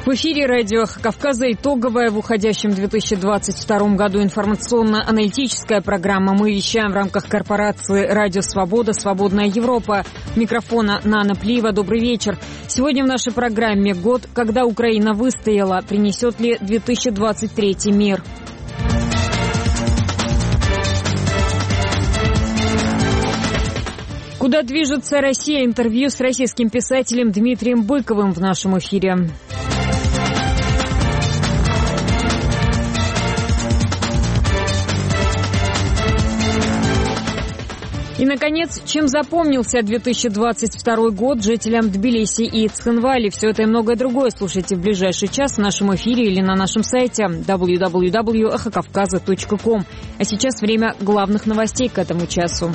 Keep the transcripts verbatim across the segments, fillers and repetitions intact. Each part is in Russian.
В эфире радио «Эхо Кавказа» итоговая в уходящем две тысячи двадцать втором году информационно-аналитическая программа. Мы вещаем в рамках корпорации «Радио Свобода», «Свободная Европа». Микрофона Нана Плиева. Добрый вечер. Сегодня в нашей программе год, когда Украина выстояла. Принесет ли две тысячи двадцать третий мир? Куда движется Россия? Интервью с российским писателем Дмитрием Быковым в нашем эфире. И, наконец, чем запомнился две тысячи двадцать второй год жителям Тбилиси и Цхинвали? Все это и многое другое слушайте в ближайший час в нашем эфире или на нашем сайте дабл ю дабл ю дабл ю точка эхо кавказа точка ком. А сейчас время главных новостей к этому часу.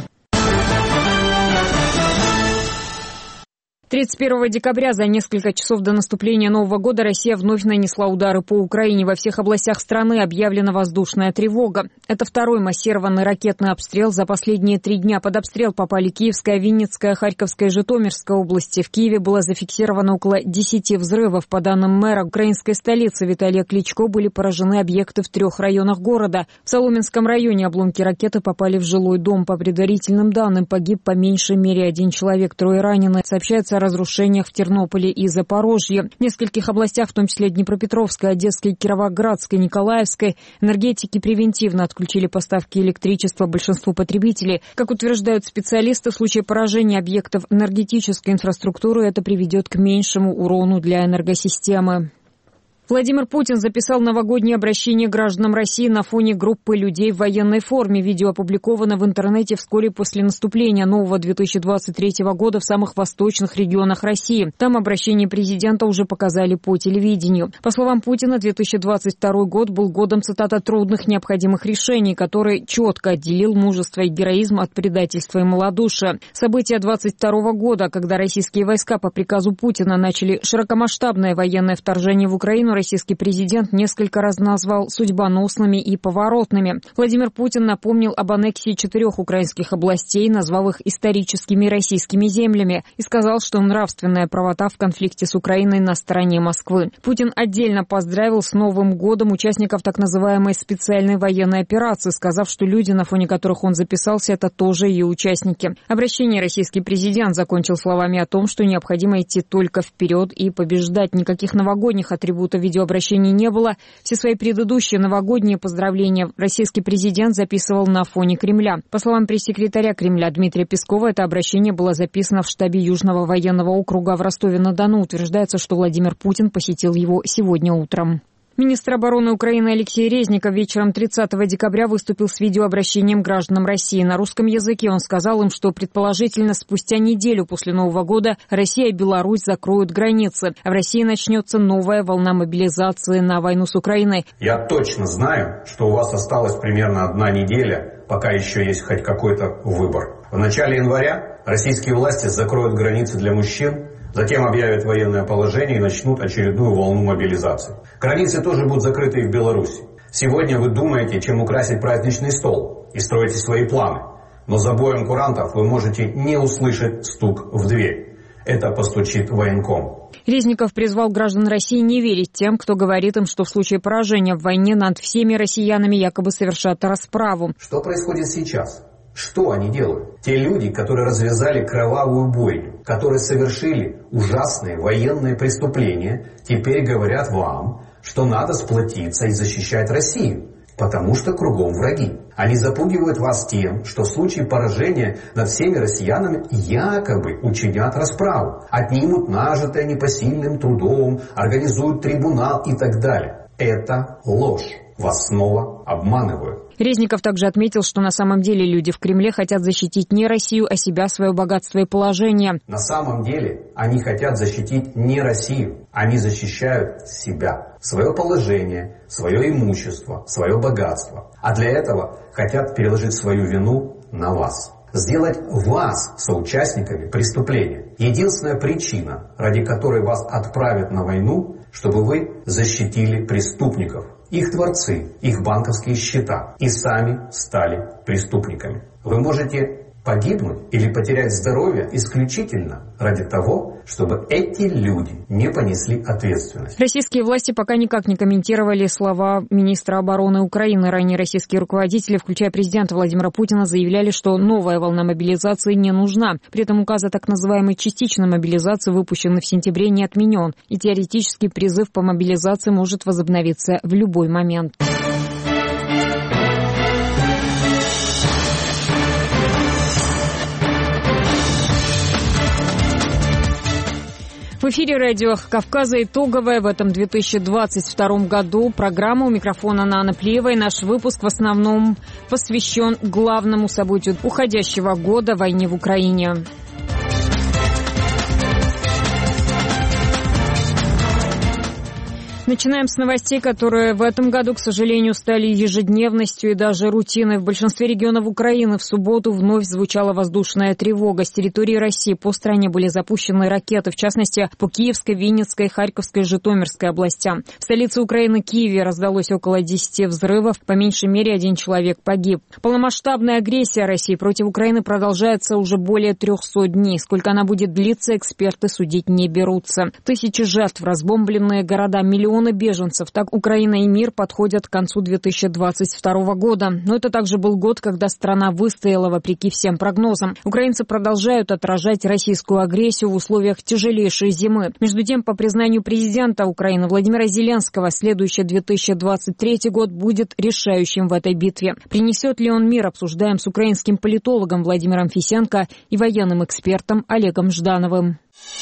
тридцать первого декабря, за несколько часов до наступления Нового года, Россия вновь нанесла удары по Украине. Во всех областях страны объявлена воздушная тревога. Это второй массированный ракетный обстрел за последние три дня. Под обстрел попали Киевская, Винницкая, Харьковская и Житомирская области. В Киеве было зафиксировано около десяти взрывов. По данным мэра украинской столицы Виталия Кличко, были поражены объекты в трех районах города. В Соломенском районе обломки ракеты попали в жилой дом. По предварительным данным, погиб по меньшей мере один человек, трое ранены. Сообщается о разрушениях в Тернополе и Запорожье. В нескольких областях, в том числе Днепропетровской, Одесской, Кировоградской, Николаевской, энергетики превентивно отключили поставки электричества большинству потребителей. Как утверждают специалисты, в случае поражения объектов энергетической инфраструктуры это приведет к меньшему урону для энергосистемы. Владимир Путин записал новогоднее обращение гражданам России на фоне группы людей в военной форме. Видео опубликовано в интернете вскоре после наступления нового две тысячи двадцать третьего года в самых восточных регионах России. Там обращение президента уже показали по телевидению. По словам Путина, две тысячи двадцать второй год был годом, цитата, «трудных необходимых решений», который четко отделил мужество и героизм от предательства и малодушия. События двадцать второго года, когда российские войска по приказу Путина начали широкомасштабное военное вторжение в Украину, российский президент несколько раз назвал судьбоносными и поворотными. Владимир Путин напомнил об аннексии четырех украинских областей, назвав их историческими российскими землями, и сказал, что нравственная правота в конфликте с Украиной на стороне Москвы. Путин отдельно поздравил с Новым годом участников так называемой специальной военной операции, сказав, что люди, на фоне которых он записался, это тоже ее участники. Обращение российский президент закончил словами о том, что необходимо идти только вперед и побеждать. Никаких новогодних атрибутов видеообращений не было. Все свои предыдущие новогодние поздравления российский президент записывал на фоне Кремля. По словам пресс-секретаря Кремля Дмитрия Пескова, это обращение было записано в штабе Южного военного округа в Ростове-на-Дону. Утверждается, что Владимир Путин посетил его сегодня утром. Министр обороны Украины Алексей Резников вечером тридцатого декабря выступил с видеообращением гражданам России. На русском языке он сказал им, что предположительно спустя неделю после Нового года Россия и Беларусь закроют границы, а в России начнется новая волна мобилизации на войну с Украиной. Я точно знаю, что у вас осталась примерно одна неделя, пока еще есть хоть какой-то выбор. В начале января российские власти закроют границы для мужчин, затем объявят военное положение и начнут очередную волну мобилизации. Границы тоже будут закрыты и в Беларуси. Сегодня вы думаете, чем украсить праздничный стол и строите свои планы. Но за боем курантов вы можете не услышать стук в дверь. Это постучит военком. Резников призвал граждан России не верить тем, кто говорит им, что в случае поражения в войне над всеми россиянами якобы совершат расправу. Что происходит сейчас? Что они делают? Те люди, которые развязали кровавую бойню, которые совершили ужасные военные преступления, теперь говорят вам, что надо сплотиться и защищать Россию, потому что кругом враги. Они запугивают вас тем, что в случае поражения над всеми россиянами якобы учинят расправу, отнимут нажитое непосильным трудом, организуют трибунал и так далее. Это ложь. Вас снова обманывают. Резников также отметил, что на самом деле люди в Кремле хотят защитить не Россию, а себя, свое богатство и положение. На самом деле они хотят защитить не Россию, они защищают себя, свое положение, свое имущество, свое богатство. А для этого хотят переложить свою вину на вас. Сделать вас соучастниками преступления. Единственная причина, ради которой вас отправят на войну, чтобы вы защитили преступников. Их дворцы, их банковские счета и сами стали преступниками. Вы можете Погибнуть или потерять здоровье исключительно ради того, чтобы эти люди не понесли ответственность. Российские власти пока никак не комментировали слова министра обороны Украины. Ранее российские руководители, включая президента Владимира Путина, заявляли, что новая волна мобилизации не нужна. При этом указ о так называемой частичной мобилизации, выпущенный в сентябре, не отменен. И теоретически призыв по мобилизации может возобновиться в любой момент. В эфире радио Кавказа итоговая в этом две тысячи двадцать втором году программа. У микрофона Анна Плиева. И наш выпуск в основном посвящен главному событию уходящего года — войне в Украине. Начинаем с новостей, которые в этом году, к сожалению, стали ежедневностью и даже рутиной. В большинстве регионов Украины в субботу вновь звучала воздушная тревога. С территории России по стране были запущены ракеты, в частности, по Киевской, Винницкой, Харьковской, Житомирской областям. В столице Украины Киеве раздалось около десяти взрывов, по меньшей мере один человек погиб. Полномасштабная агрессия России против Украины продолжается уже более трехсот дней. Сколько она будет длиться, эксперты судить не берутся. Тысячи жертв, разбомбленные города, миллионы беженцев. Так Украина и мир подходят к концу две тысячи двадцать второго года. Но это также был год, когда страна выстояла вопреки всем прогнозам. Украинцы продолжают отражать российскую агрессию в условиях тяжелейшей зимы. Между тем, по признанию президента Украины Владимира Зеленского, следующий две тысячи двадцать третий год будет решающим в этой битве. Принесет ли он мир, обсуждаем с украинским политологом Владимиром Фисенко и военным экспертом Олегом Ждановым.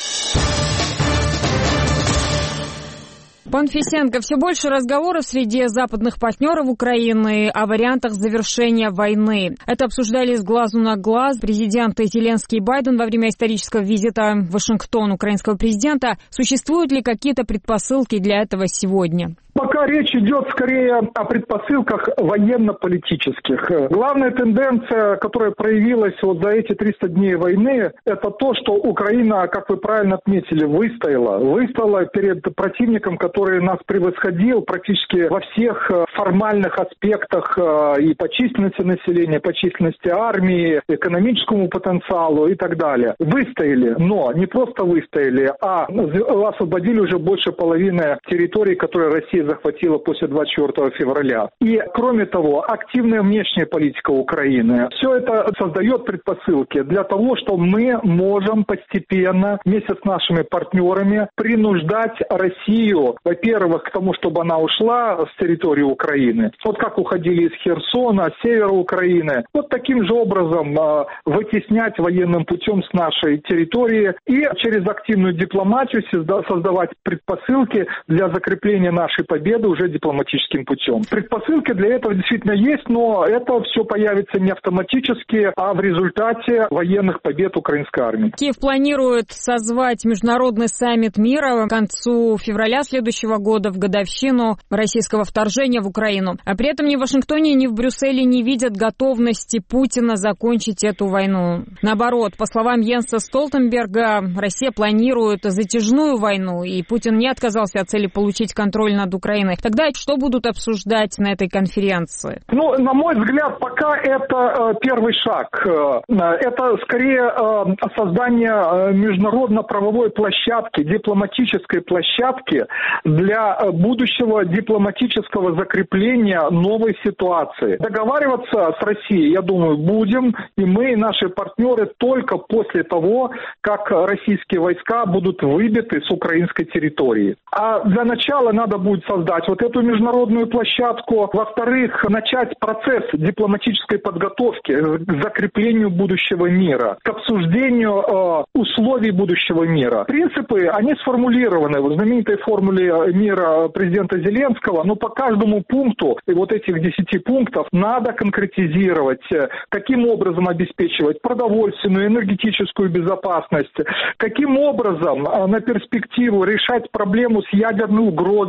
Пан Фисенко, все больше разговоров среди западных партнеров Украины о вариантах завершения войны. Это обсуждали с глазу на глаз президенты Зеленский и Байден во время исторического визита в Вашингтон украинского президента. Существуют ли какие-то предпосылки для этого сегодня? Пока речь идет скорее о предпосылках военно-политических. Главная тенденция, которая проявилась вот за эти триста дней войны, это то, что Украина, как вы правильно отметили, выстояла. Выстояла перед противником, который нас превосходил практически во всех формальных аспектах и по численности населения, по численности армии, экономическому потенциалу и так далее. Выстояли, но не просто выстояли, а освободили уже больше половины территорий, которые Россия захватила после двадцать четвёртого февраля. И, кроме того, активная внешняя политика Украины. Все это создает предпосылки для того, что мы можем постепенно вместе с нашими партнерами принуждать Россию, во-первых, к тому, чтобы она ушла с территории Украины. Вот как уходили из Херсона, с севера Украины. Вот таким же образом э, вытеснять военным путем с нашей территории и через активную дипломатию создавать предпосылки для закрепления нашей победы уже дипломатическим путем. Предпосылки для этого действительно есть, но это все появится не автоматически, а в результате военных побед украинской армии. Киев планирует созвать международный саммит мира к концу февраля следующего года, в годовщину российского вторжения в Украину. А при этом ни в Вашингтоне, ни в Брюсселе не видят готовности Путина закончить эту войну. Наоборот, по словам Йенса Столтенберга, Россия планирует затяжную войну, и Путин не отказался от цели получить контроль над Украиной. Тогда что будут обсуждать на этой конференции? Ну, на мой взгляд, пока это э, первый шаг. Э, это скорее э, создание э, международно-правовой площадки, дипломатической площадки для э, будущего дипломатического закрепления новой ситуации. Договариваться с Россией, я думаю, будем, и мы, и наши партнеры, только после того, как российские войска будут выбиты с украинской территории. А для начала надо будет создать вот эту международную площадку. Во-вторых, начать процесс дипломатической подготовки к закреплению будущего мира, к обсуждению э, условий будущего мира. Принципы, они сформулированы в знаменитой формуле мира президента Зеленского, но по каждому пункту, и вот этих десяти пунктов, надо конкретизировать, каким образом обеспечивать продовольственную, энергетическую безопасность, каким образом э, на перспективу решать проблему с ядерной угрозой, которая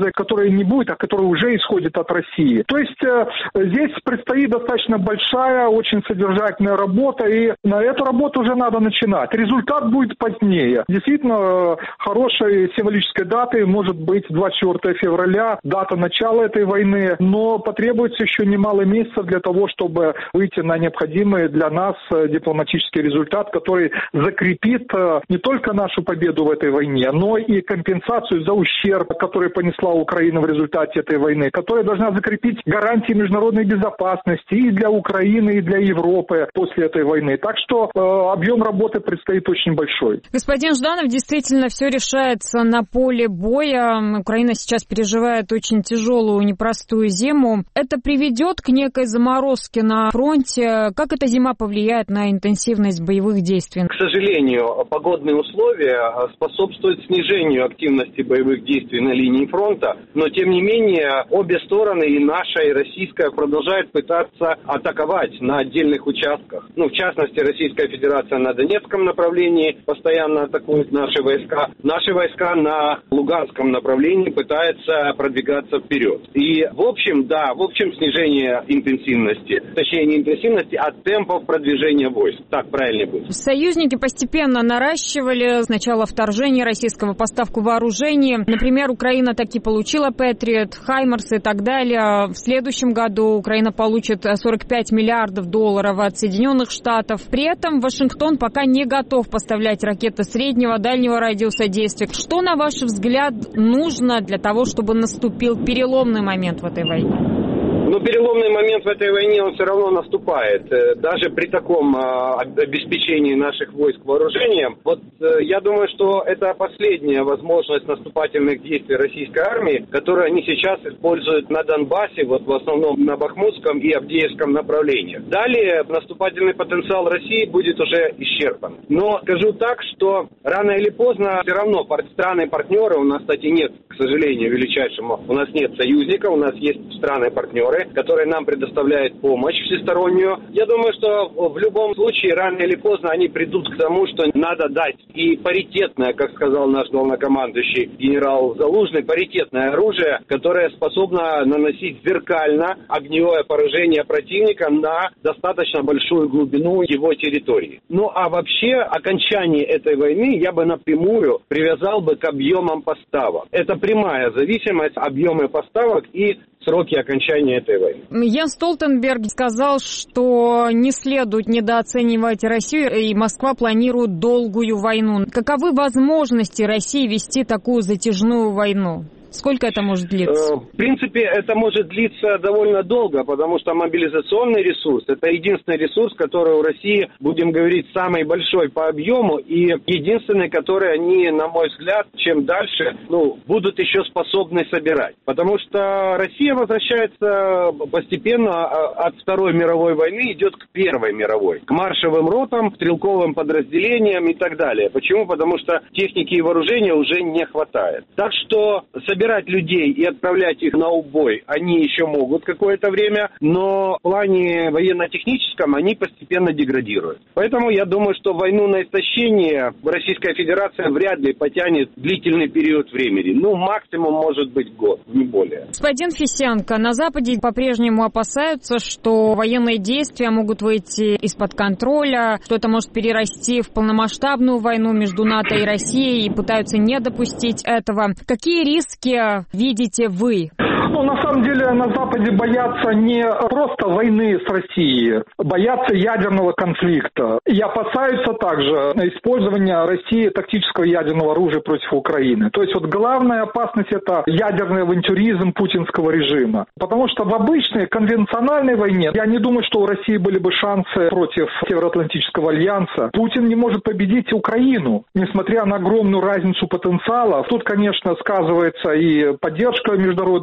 не будет, а который уже исходит от России. То есть э, здесь предстоит достаточно большая, очень содержательная работа, и на эту работу уже надо начинать. Результат будет позднее. Действительно, э, хорошей символической датой может быть двадцать четвёртого февраля, дата начала этой войны, но потребуется еще немало месяцев для того, чтобы выйти на необходимый для нас дипломатический результат, который закрепит не только нашу победу в этой войне, но и компенсацию за ущерб, который понесла Украина в результате этой войны, которая должна закрепить гарантии международной безопасности и для Украины, и для Европы после этой войны. Так что э, объем работы предстоит очень большой. Господин Жданов, действительно, все решается на поле боя. Украина сейчас переживает очень тяжелую, непростую зиму. Это приведет к некой заморозке на фронте. Как эта зима повлияет на интенсивность боевых действий? К сожалению, погодные условия способствуют снижению активности боевых действий на линии фронта, но тем не менее обе стороны, и наша, и российская, продолжают пытаться атаковать на отдельных участках. Ну, в частности, Российская Федерация на Донецком направлении постоянно атакует наши войска. Наши войска на Луганском направлении пытаются продвигаться вперед. И в общем, да, в общем снижение интенсивности, точнее не интенсивности, а темпов продвижения войск. Так правильнее будет. Союзники постепенно наращивали с начала вторжения российского поставку вооружений. Например, Украина таки получила Патриот, Хаймарс и так далее. В следующем году Украина получит сорок пять миллиардов долларов от Соединенных Штатов. При этом Вашингтон пока не готов поставлять ракеты среднего, дальнего радиуса действия. Что, на ваш взгляд, нужно для того, чтобы наступил переломный момент в этой войне? Но переломный момент в этой войне, он все равно наступает. Даже при таком обеспечении наших войск вооружением. Вот я думаю, что это последняя возможность наступательных действий российской армии, которую они сейчас используют на Донбассе, вот в основном на Бахмутском и Авдеевском направлениях. Далее наступательный потенциал России будет уже исчерпан. Но скажу так, что рано или поздно все равно страны-партнеры, у нас, кстати, нет, к сожалению, величайшему, у нас нет союзника, у нас есть страны-партнеры, которые нам предоставляют помощь всестороннюю. Я думаю, что в любом случае, рано или поздно они придут к тому, что надо дать и паритетное, как сказал наш главнокомандующий генерал Залужный, паритетное оружие, которое способно наносить зеркально огневое поражение противника на достаточно большую глубину его территории. Ну а вообще, окончание этой войны я бы напрямую привязал бы к объемам поставок. Это прямая зависимость объема поставок и сроки окончания этой войны. Йенс Столтенберг сказал, что не следует недооценивать Россию, и Москва планирует долгую войну. Каковы возможности России вести такую затяжную войну? Сколько это может длиться? В принципе, это может длиться довольно долго, потому что мобилизационный ресурс – это единственный ресурс, который у России, будем говорить, самый большой по объему, и единственный, который они, на мой взгляд, чем дальше, ну, будут еще способны собирать. Потому что Россия возвращается постепенно от Второй мировой войны, идет к Первой мировой, к маршевым ротам, стрелковым подразделениям и так далее. Почему? Потому что техники и вооружения уже не хватает. Так что собирать людей и отправлять их на убой они еще могут какое-то время, но в плане военно-техническом они постепенно деградируют. Поэтому я думаю, что войну на истощение Российская Федерация вряд ли потянет длительный период времени. Ну, максимум может быть год, не более. Господин Фисенко, на Западе по-прежнему опасаются, что военные действия могут выйти из-под контроля, что это может перерасти в полномасштабную войну между НАТО и Россией, и пытаются не допустить этого. Какие риски видите вы? Ну, на самом деле, на Западе боятся не просто войны с Россией, боятся ядерного конфликта. И опасаются также использования России тактического ядерного оружия против Украины. То есть вот главная опасность – это ядерный авантюризм путинского режима. Потому что в обычной конвенциональной войне, я не думаю, что у России были бы шансы против Североатлантического альянса. Путин не может победить Украину, несмотря на огромную разницу потенциала. Тут, конечно, сказывается и поддержка международной Украины,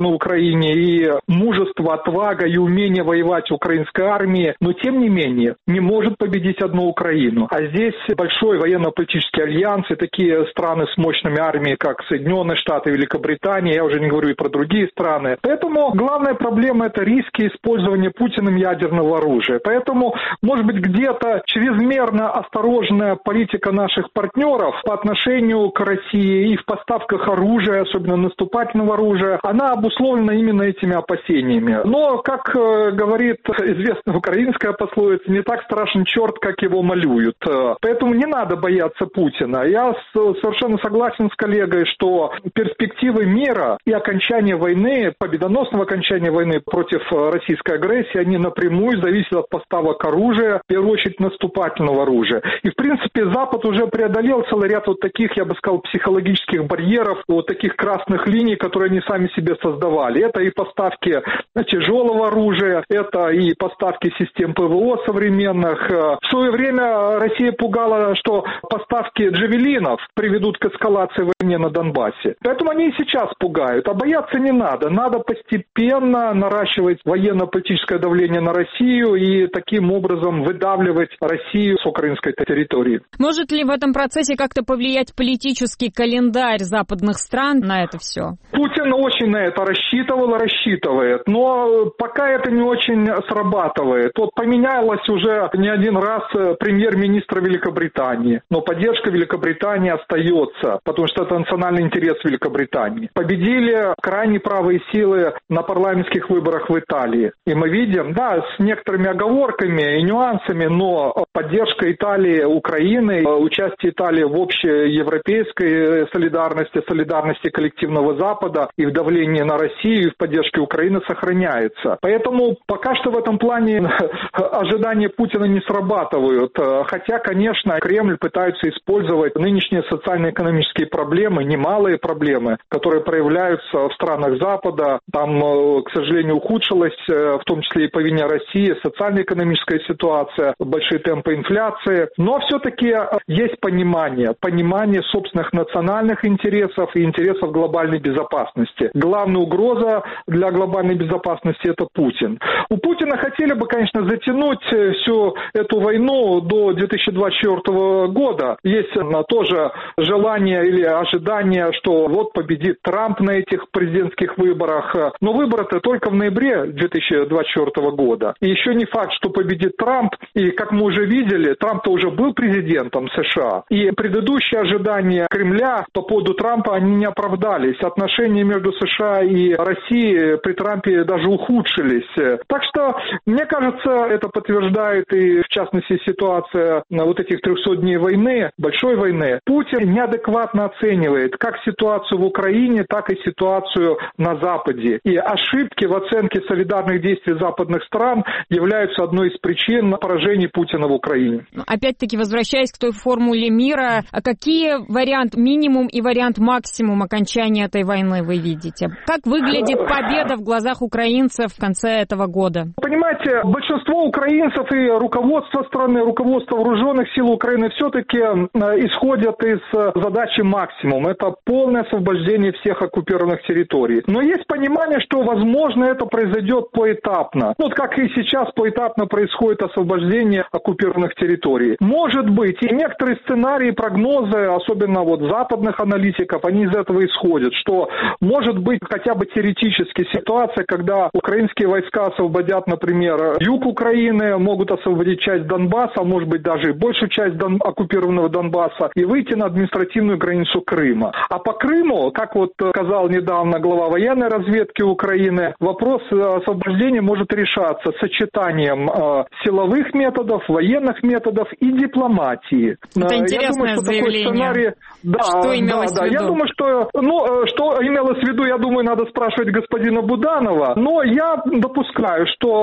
Украине, и мужество, отвага и умение воевать украинской армии, но тем не менее не может победить одну Украину. А здесь большой военно-политический альянс и такие страны с мощными армиями, как Соединенные Штаты, Великобритания, я уже не говорю и про другие страны. Поэтому главная проблема – это риски использования Путиным ядерного оружия. Поэтому, может быть, где-то чрезмерно осторожная политика наших партнеров по отношению к России и в поставках оружия, особенно наступательного оружия, она обусловлена именно этими опасениями. Но, как э, говорит известная украинская пословица, не так страшен черт, как его малюют. Поэтому не надо бояться Путина. Я с, совершенно согласен с коллегой, что перспективы мира и окончания войны, победоносного окончания войны против российской агрессии, они напрямую зависят от поставок оружия, в первую очередь наступательного оружия. И, в принципе, Запад уже преодолел целый ряд вот таких, я бы сказал, психологических барьеров, вот таких красных линий, которые они сами себе создавали. Это и поставки тяжелого оружия, это и поставки систем ПВО современных. В свое время Россия пугала, что поставки джавелинов приведут к эскалации войны на Донбассе. Поэтому они и сейчас пугают. А бояться не надо. Надо постепенно наращивать военно-политическое давление на Россию и таким образом выдавливать Россию с украинской территории. Может ли в этом процессе как-то повлиять политический календарь западных стран на это все? Путин очень на это рассчитывал и рассчитывает, но пока это не очень срабатывает. Вот поменялось уже не один раз премьер-министр Великобритании, но поддержка Великобритании остается, потому что это национальный интерес Великобритании. Победили крайне правые силы на парламентских выборах в Италии. И мы видим, да, с некоторыми оговорками и нюансами, но поддержка Италии, Украины, участие Италии в общей европейской солидарности, солидарности коллективного Запада и в давлении на Россию, и в поддержке Украины сохраняется. Поэтому пока что в этом плане ожидания Путина не срабатывают. Хотя, конечно, Кремль пытается использовать нынешние социально-экономические проблемы, немалые проблемы, которые проявляются в странах Запада. Там, к сожалению, ухудшилась, в том числе и по вине России, социально-экономическая ситуация, большие темпы инфляции. Но все-таки есть понимание, понимание собственных национальных интересов и интересов глобальной безопасности. Главная угроза для глобальной безопасности – это Путин. У Путина хотели бы, конечно, затянуть всю эту войну до две тысячи двадцать четвёртого года. Есть тоже желание или ожидание, что вот победит Трамп на этих президентских выборах. Но выборы-то только в ноябре две тысячи двадцать четвёртого года. И еще не факт, что победит Трамп. И, как мы уже видели, Трамп-то уже был президентом США. И предыдущие ожидания Кремля по поводу Трампа, они не оправдались. Отношения между США и Россией при Трампе даже ухудшились. Так что, мне кажется, это подтверждает и, в частности, ситуация на вот этих трехсот дней войны, большой войны. Путин неадекватно оценивает как ситуацию в Украине, так и ситуацию на Западе. И ошибки в оценке солидарных действий западных стран являются одной из причин поражения Путина в Украине. Опять-таки, возвращаясь к той формуле мира, а какие вариант минимум и вариант максимум окончания этой войны вы видите? Как выглядит победа в глазах украинцев в конце этого года? Понимаете, большинство украинцев и руководство страны, руководство вооруженных сил Украины все-таки исходят из задачи максимум. Это полное освобождение всех оккупированных территорий. Но есть понимание, что, возможно, это произойдет поэтапно. Вот как и сейчас поэтапно происходит освобождение оккупированных территорий. Может быть, и некоторые сценарии, прогнозы, особенно вот западных аналитиков, они из этого исходят, что может быть хотя бы теоретически ситуация, когда украинские войска освободят, например, юг Украины, могут освободить часть Донбасса, а может быть даже и большую часть Дон... оккупированного Донбасса, и выйти на административную границу Крыма. А по Крыму, как вот сказал недавно глава военной разведки Украины, вопрос освобождения может решаться сочетанием э, силовых методов, военных методов и дипломатии. Это интересное думаю, что заявление. Сценарий... Да, что имелось да, в виду? да. Я думаю, что, ну, что имелось в виду, я думаю, надо спрашивать господина Буданова, но я допускаю, что вот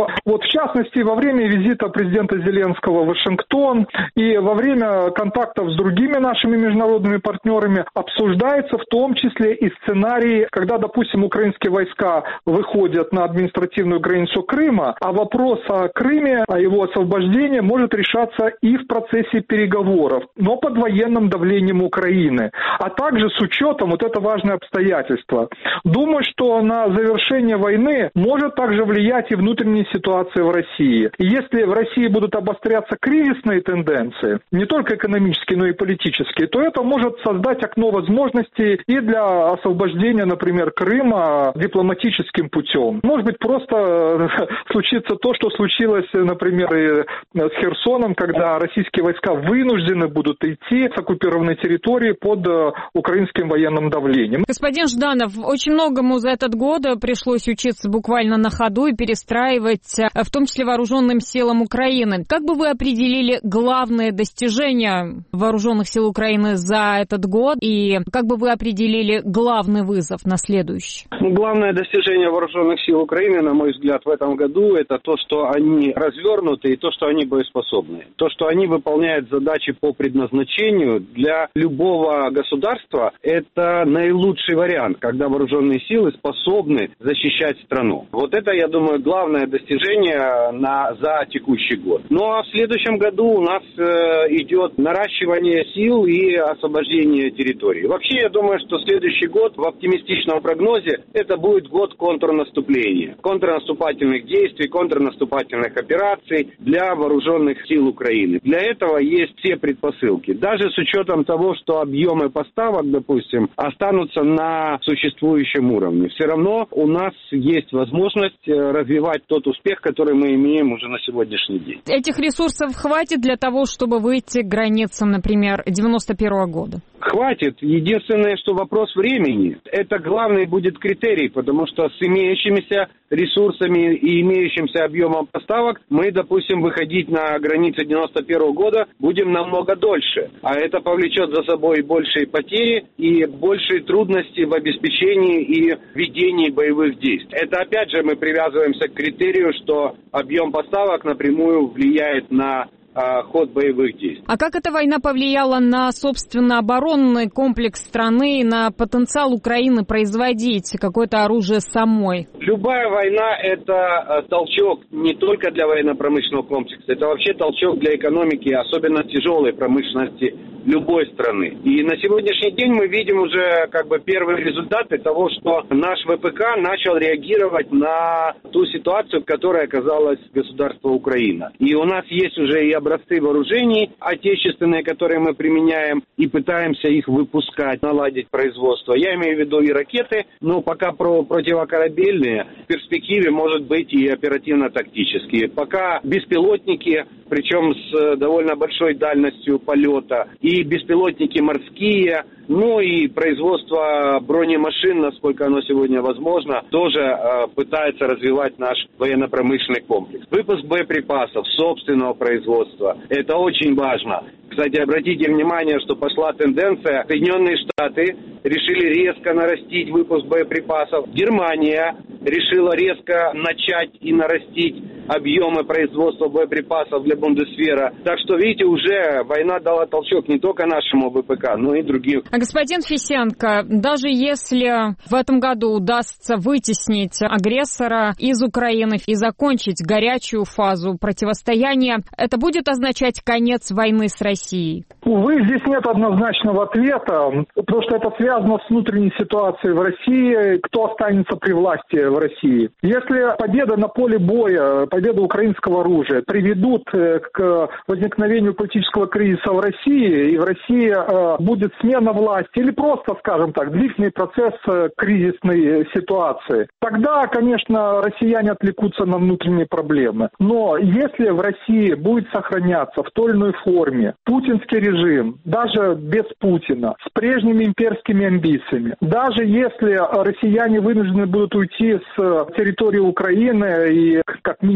В частности, во время визита президента Зеленского в Вашингтон и во время контактов с другими нашими международными партнерами обсуждается в том числе и сценарий, когда, допустим, украинские войска выходят на административную границу Крыма, а вопрос о Крыме, о его освобождении может решаться и в процессе переговоров, но под военным давлением Украины, а также с учетом, вот это важное обстоятельство. Думаю, что на завершение войны может также влиять и внутренняя ситуация в России. И если в России будут обостряться кризисные тенденции, не только экономические, но и политические, то это может создать окно возможностей и для освобождения, например, Крыма дипломатическим путем. Может быть, просто случится то, что случилось, например, и с Херсоном, когда российские войска вынуждены будут идти с оккупированной территории под украинским военным давлением. Господин Жданов, очень многому за этот год пришлось учиться буквально на ходу и перестраивать, в том числе вооруженным силам Украины. Как бы вы определили главные достижения вооруженных сил Украины за этот год и как бы вы определили главный вызов на следующий? Ну, главное достижение вооруженных сил Украины, на мой взгляд, в этом году, это то, что они развернуты и то, что они боеспособны. То, что они выполняют задачи по предназначению для любого государства, это наилучший вариант, когда вооруженные силы способны защищать страну. Вот это, я думаю, главное достижение на, за текущий год. Ну а в следующем году у нас э, идет наращивание сил и освобождение территории. Вообще, я думаю, что следующий год в оптимистичном прогнозе это будет год контрнаступления, контрнаступательных действий, контрнаступательных операций для вооруженных сил Украины. Для этого есть все предпосылки. Даже с учетом того, что объемы поставок, допустим, останутся на существующем уровне. Все равно у нас есть возможность развивать тот успех, который мы имеем уже на сегодняшний день. Этих ресурсов хватит для того, чтобы выйти к границам, например, девяносто первого года? Хватит. Единственное, что вопрос времени. Это главный будет критерий, потому что с имеющимися ресурсами и имеющимся объемом поставок мы, допустим, выходить на границы девяносто первого года будем намного дольше. А это повлечет за собой большие потери и большие трудности в обеспечении и ведении боевых действий. Это опять же мы привязываемся к критерию, что объем поставок напрямую влияет на ход боевых действий. А как эта война повлияла на, собственно, оборонный комплекс страны, на потенциал Украины производить какое-то оружие самой? Любая война – это толчок не только для военно-промышленного комплекса, это вообще толчок для экономики, особенно тяжелой промышленности любой страны. И на сегодняшний день мы видим уже как бы первые результаты того, что наш ВПК начал реагировать на ту ситуацию, в которой оказалось государство Украина. И у нас есть уже и образцы вооружений отечественные, которые мы применяем и пытаемся их выпускать, наладить производство. Я имею в виду и ракеты, но пока про противокорабельные, в перспективе может быть и оперативно-тактические. Пока беспилотники, причем с довольно большой дальностью полета, и беспилотники морские, ну и производство бронемашин, насколько оно сегодня возможно, тоже э, пытается развивать наш военно-промышленный комплекс. Выпуск боеприпасов собственного производства, это очень важно. Кстати, обратите внимание, что пошла тенденция. Соединенные Штаты решили резко нарастить выпуск боеприпасов. Германия решила резко начать и нарастить объемы производства боеприпасов для Бундесвера. Так что, видите, уже война дала толчок не только нашему ВПК, но и другим. А господин Фесенко, даже если в этом году удастся вытеснить агрессора из Украины и закончить горячую фазу противостояния, это будет означать конец войны с Россией? Увы, здесь нет однозначного ответа, потому что это связано с внутренней ситуацией в России, кто останется при власти в России. Если победа на поле боя, победа украинского оружия приведут к возникновению политического кризиса в России, и в России будет смена власти, или просто, скажем так, длительный процесс кризисной ситуации, тогда, конечно, россияне отвлекутся на внутренние проблемы. Но если в России будет сохраняться в той или иной форме путинский режим, даже без Путина, с прежними имперскими амбициями, даже если россияне вынуждены будут уйти с территории Украины и как минимум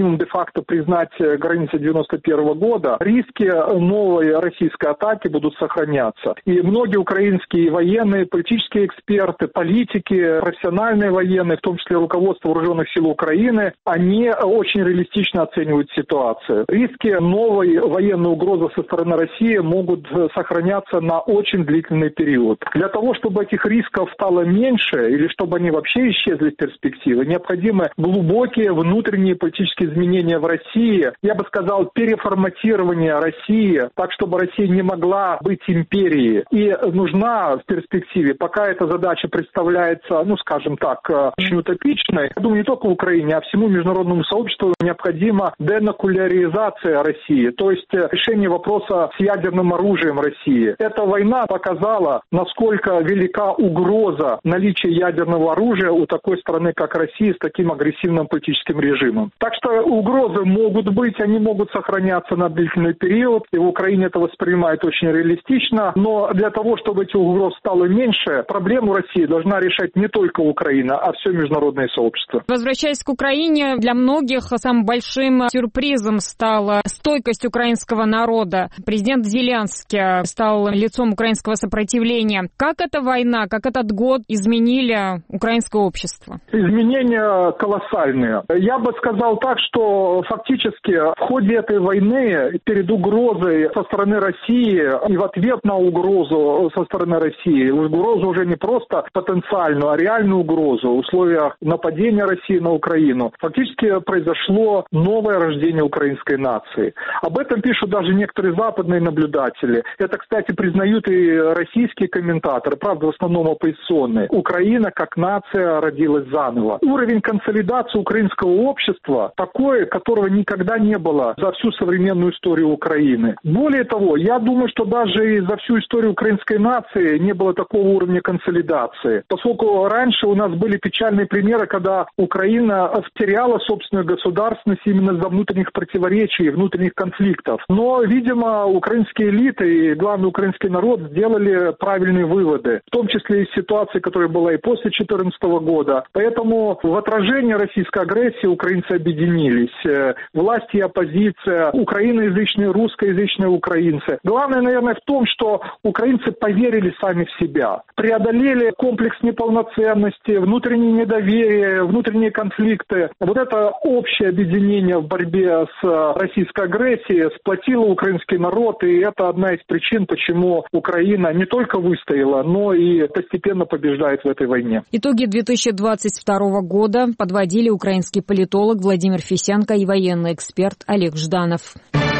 минимум де-факто признать границы девяносто первого года, риски новой российской атаки будут сохраняться. И многие украинские военные, политические эксперты, политики, профессиональные военные, в том числе руководство вооруженных сил Украины, они очень реалистично оценивают ситуацию. Риски новой военной угрозы со стороны России могут сохраняться на очень длительный период. Для того, чтобы этих рисков стало меньше, или чтобы они вообще исчезли в перспективе, необходимы глубокие внутренние политические изменения в России. Я бы сказал, переформатирование России, так, чтобы Россия не могла быть империей. И нужна в перспективе, пока эта задача представляется, ну, скажем так, очень утопичной, я думаю, не только в Украине, а всему международному сообществу необходима денуклеаризация России, то есть решение вопроса с ядерным оружием России. Эта война показала, насколько велика угроза наличия ядерного оружия у такой страны, как Россия, с таким агрессивным политическим режимом. Так что угрозы могут быть, они могут сохраняться на длительный период, и в Украине это воспринимают очень реалистично, но для того, чтобы этих угроз стало меньше, проблему России должна решать не только Украина, а все международное сообщество. Возвращаясь к Украине, для многих самым большим сюрпризом стала стойкость украинского народа. Президент Зеленский стал лицом украинского сопротивления. Как эта война, как этот год изменили украинское общество? Изменения колоссальные. Я бы сказал так, что фактически в ходе этой войны перед угрозой со стороны России и в ответ на угрозу со стороны России, угрозу уже не просто потенциальную, а реальную угрозу в условиях нападения России на Украину, фактически произошло новое рождение украинской нации. Об этом пишут даже некоторые западные наблюдатели. Это, кстати, признают и российские комментаторы, правда, в основном оппозиционные. Украина как нация родилась заново. Уровень консолидации украинского общества такой, которого никогда не было за всю современную историю Украины. Более того, я думаю, что даже и за всю историю украинской нации не было такого уровня консолидации. Поскольку раньше у нас были печальные примеры, когда Украина потеряла собственную государственность именно из-за внутренних противоречий, внутренних конфликтов. Но, видимо, украинские элиты и главный украинский народ сделали правильные выводы, в том числе из ситуации, которая была и после две тысячи четырнадцатого года. Поэтому в отражении российской агрессии украинцы объединились. Власть и оппозиция, украиноязычные, русскоязычные украинцы. Главное, наверное, в том, что украинцы поверили сами в себя, преодолели комплекс неполноценности, внутреннее недоверие, внутренние конфликты. Вот это общее объединение в борьбе с российской агрессией сплотило украинский народ, и это одна из причин, почему Украина не только выстояла, но и постепенно побеждает в этой войне. Итоги две тысячи двадцать второго года подводили украинский политолог Владимир Фисенко и военный эксперт Олег Жданов.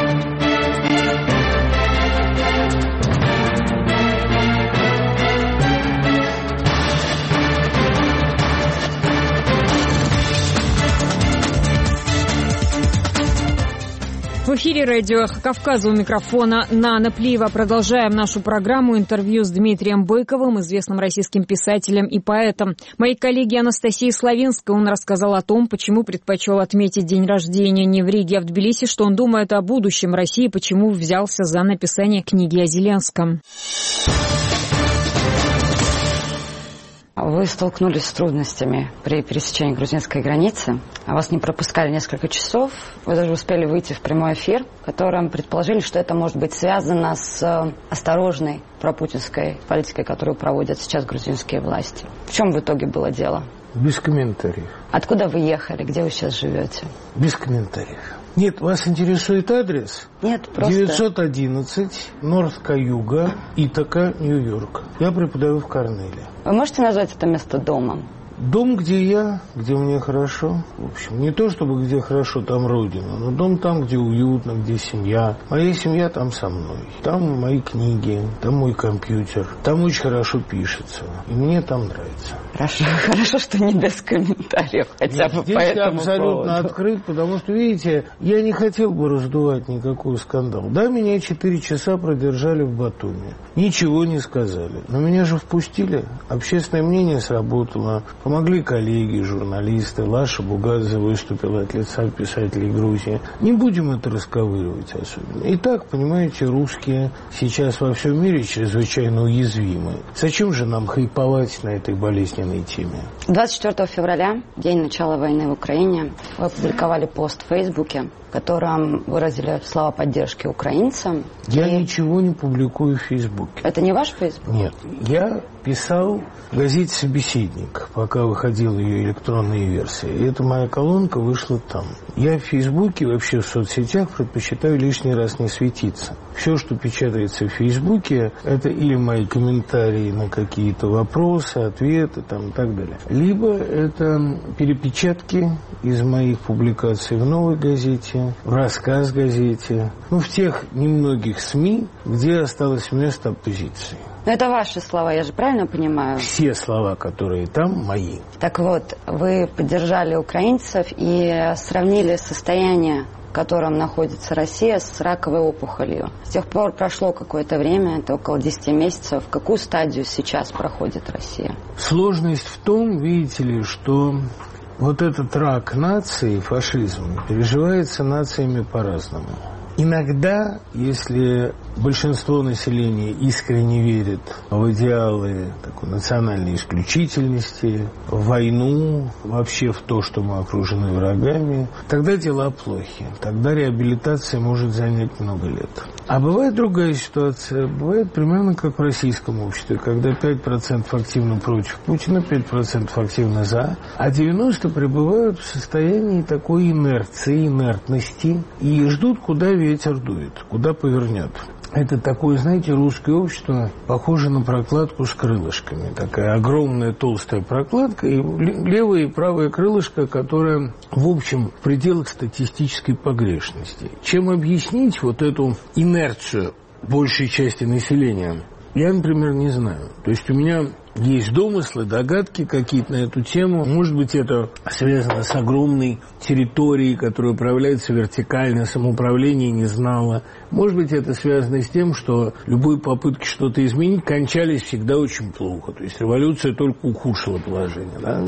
В эфире радио «Эхо Кавказа», у микрофона Нана Плиева. Продолжаем нашу программу интервью с Дмитрием Быковым, известным российским писателем и поэтом. Моей коллеге Анастасии Славинской он рассказал о том, почему предпочел отметить день рождения не в Риге, а в Тбилиси, что он думает о будущем России, почему взялся за написание книги о Зеленском. Вы столкнулись с трудностями при пересечении грузинской границы. Вас не пропускали несколько часов. Вы даже успели выйти в прямой эфир, в котором предположили, что это может быть связано с осторожной пропутинской политикой, которую проводят сейчас грузинские власти. В чем в итоге было дело? Без комментариев. Откуда вы ехали? Где вы сейчас живете? Без комментариев. Нет, вас интересует адрес? Нет, просто... девятьсот одиннадцать, Норт Каюга, Итака, Нью-Йорк. Я преподаю в Корнеле. Вы можете назвать это место домом? Дом, где я, где мне хорошо. В общем, не то, чтобы где хорошо, там родина, но дом там, где уютно, где семья. Моя семья там со мной. Там мои книги, там мой компьютер. Там очень хорошо пишется. И мне там нравится. Хорошо, хорошо, что не без комментариев, хотя Нет, бы здесь по этому я абсолютно поводу. открыт, потому что, видите, я не хотел бы раздувать никакой скандал. Да, меня четыре часа продержали в Батуми. Ничего не сказали. Но меня же впустили. Общественное мнение сработало. Помогли коллеги, журналисты. Лаша Бугадзе выступила от лица писателей Грузии. Не будем это расковыривать особенно. Итак, понимаете, русские сейчас во всем мире чрезвычайно уязвимы. Зачем же нам хайповать на этой болезненной теме? двадцать четвёртого февраля, день начала войны в Украине, вы опубликовали пост в Фейсбуке, в котором выразили слова поддержки украинцам. Я и... ничего не публикую в Фейсбуке. Это не ваш Фейсбук? Нет. Я писал в газете «Собеседник», пока выходила ее электронная версия. И эта моя колонка вышла там. Я в Фейсбуке, вообще в соцсетях предпочитаю лишний раз не светиться. Все, что печатается в Фейсбуке, это или мои комментарии на какие-то вопросы, ответы там, и так далее. Либо это перепечатки из моих публикаций в «Новой газете», в «Рассказ» газете, ну, в тех немногих СМИ, где осталось место оппозиции. Но это ваши слова, я же правильно понимаю? Все слова, которые там, мои. Так вот, вы поддержали украинцев и сравнили состояние, в котором находится Россия, с раковой опухолью. С тех пор прошло какое-то время, это около десяти месяцев. Какую стадию сейчас проходит Россия? Сложность в том, видите ли, что вот этот рак нации, фашизм, переживается нациями по-разному. Иногда, если большинство населения искренне верит в идеалы такой национальной исключительности, в войну, вообще в то, что мы окружены врагами, тогда дела плохи. Тогда реабилитация может занять много лет. А бывает другая ситуация. Бывает примерно как в российском обществе, когда пять процентов активно против Путина, пять процентов активно за, а девяносто процентов пребывают в состоянии такой инерции, инертности и ждут, куда ветер дует, куда повернет. Это такое, знаете, русское общество похоже на прокладку с крылышками. Такая огромная толстая прокладка и левое и правое крылышко, которое, в общем, в пределах статистической погрешности. Чем объяснить вот эту инерцию большей части населения, я, например, не знаю. То есть у меня есть домыслы, догадки какие-то на эту тему. Может быть, это связано с огромной территорией, которая управляется вертикально, самоуправление не знало. Может быть, это связано с тем, что любые попытки что-то изменить кончались всегда очень плохо. То есть революция только ухудшила положение. Да?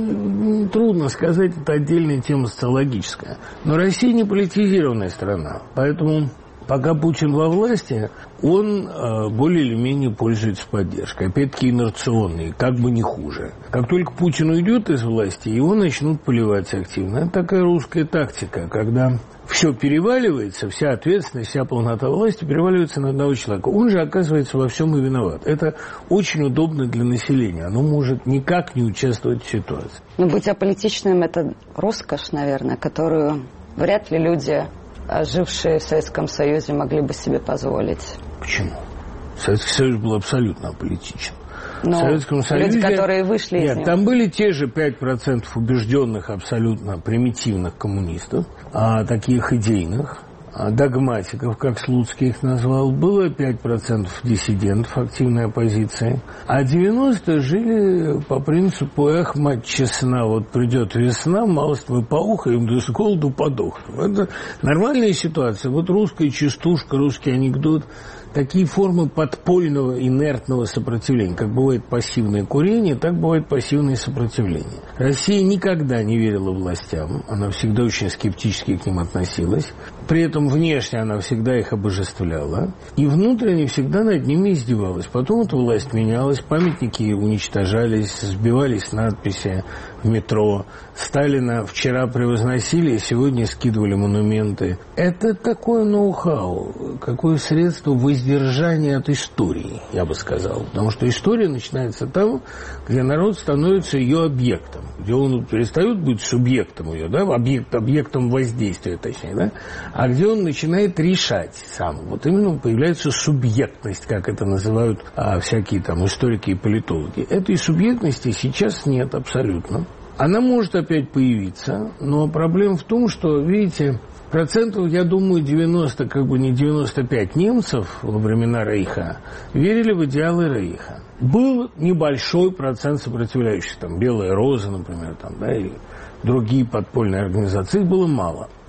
Ну, трудно сказать, это отдельная тема социологическая. Но Россия не политизированная страна, поэтому... Пока Путин во власти, он э, более или менее пользуется поддержкой. Опять-таки инерционной, как бы не хуже. Как только Путин уйдет из власти, его начнут поливать активно. Это такая русская тактика, когда все переваливается, вся ответственность, вся полнота власти переваливается на одного человека. Он же оказывается во всем и виноват. Это очень удобно для населения. Оно может никак не участвовать в ситуации. Но быть аполитичным – это роскошь, наверное, которую вряд ли люди... жившие в Советском Союзе, могли бы себе позволить. Почему? Советский Союз был абсолютно аполитичен. Но в Советском Союзе... люди, которые вышли Нет, из него... там были те же пять процентов убежденных, абсолютно примитивных коммунистов, а таких идейных, а догматиков, как Слуцкий их назвал. Было пять процентов диссидентов, активной оппозиции. А девяностые жили по принципу «эх, мать честна, вот придет весна, малость мы поухаем, да с голоду подохнем». Это нормальная ситуация. Вот русская частушка, русский анекдот. Такие формы подпольного инертного сопротивления. Как бывает пассивное курение, так бывает пассивное сопротивление. Россия никогда не верила властям. Она всегда очень скептически к ним относилась. При этом внешне она всегда их обожествляла. И внутренне всегда над ними издевалась. Потом эта власть менялась, памятники уничтожались, сбивались надписи в метро. Сталина вчера превозносили, сегодня скидывали монументы. Это такое ноу-хау, какое средство воздержания от истории, я бы сказал. Потому что история начинается там, где народ становится ее объектом, где он перестает быть субъектом ее, да, объект, объектом воздействия, точнее, да, а где он начинает решать сам. Вот именно появляется субъектность, как это называют а, всякие там историки и политологи. Этой субъектности сейчас нет абсолютно. Она может опять появиться, но проблема в том, что, видите, процентов, я думаю, девяносто, как бы не девяносто пять немцев во времена Рейха верили в идеалы Рейха. Был небольшой процент сопротивляющихся, там, Белая Роза, например, там, да, и другие подпольные организации, их было мало.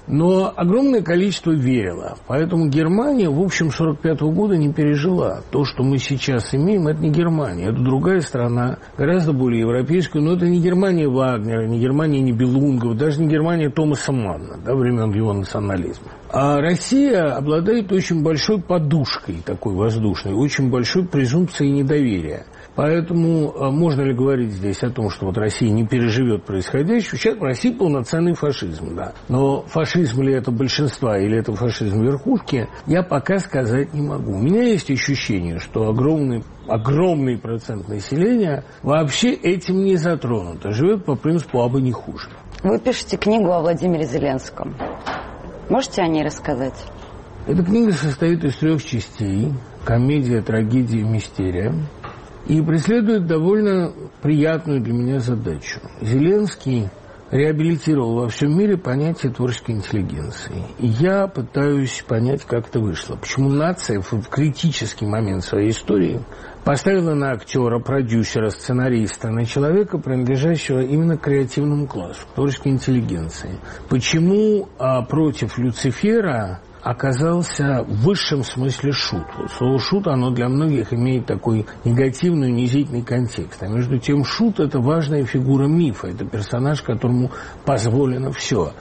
Но огромное количество верило. Поэтому Германия, в общем, сорок пятого года не пережила. То, что мы сейчас имеем, это не Германия. Это другая страна, гораздо более европейская. Но это не Германия Вагнера, не Германия Нибелунгова, даже не Германия Томаса Манна, да, времен его национализма. А Россия обладает очень большой подушкой такой воздушной, очень большой презумпцией недоверия. Поэтому можно ли говорить здесь о том, что вот Россия не переживет происходящего? Сейчас в России полноценный фашизм, да. Но фашизм ли это большинства или это фашизм верхушки, я пока сказать не могу. У меня есть ощущение, что огромный, огромный процент населения вообще этим не затронут, а живет по принципу «абы не хуже». Вы пишете книгу о Владимире Зеленском. Можете о ней рассказать? Эта книга состоит из трех частей. Комедия, трагедия, мистерия. И преследует довольно приятную для меня задачу. Зеленский реабилитировал во всем мире понятие творческой интеллигенции. И я пытаюсь понять, как это вышло. Почему нация в критический момент своей истории поставила на актера, продюсера, сценариста, на человека, принадлежащего именно к креативному классу, творческой интеллигенции. Почему а, против Люцифера оказался в высшем смысле шут. Вот слово «шут», оно для многих имеет такой негативный, унизительный контекст. А между тем шут – это важная фигура мифа, это персонаж, которому позволено все.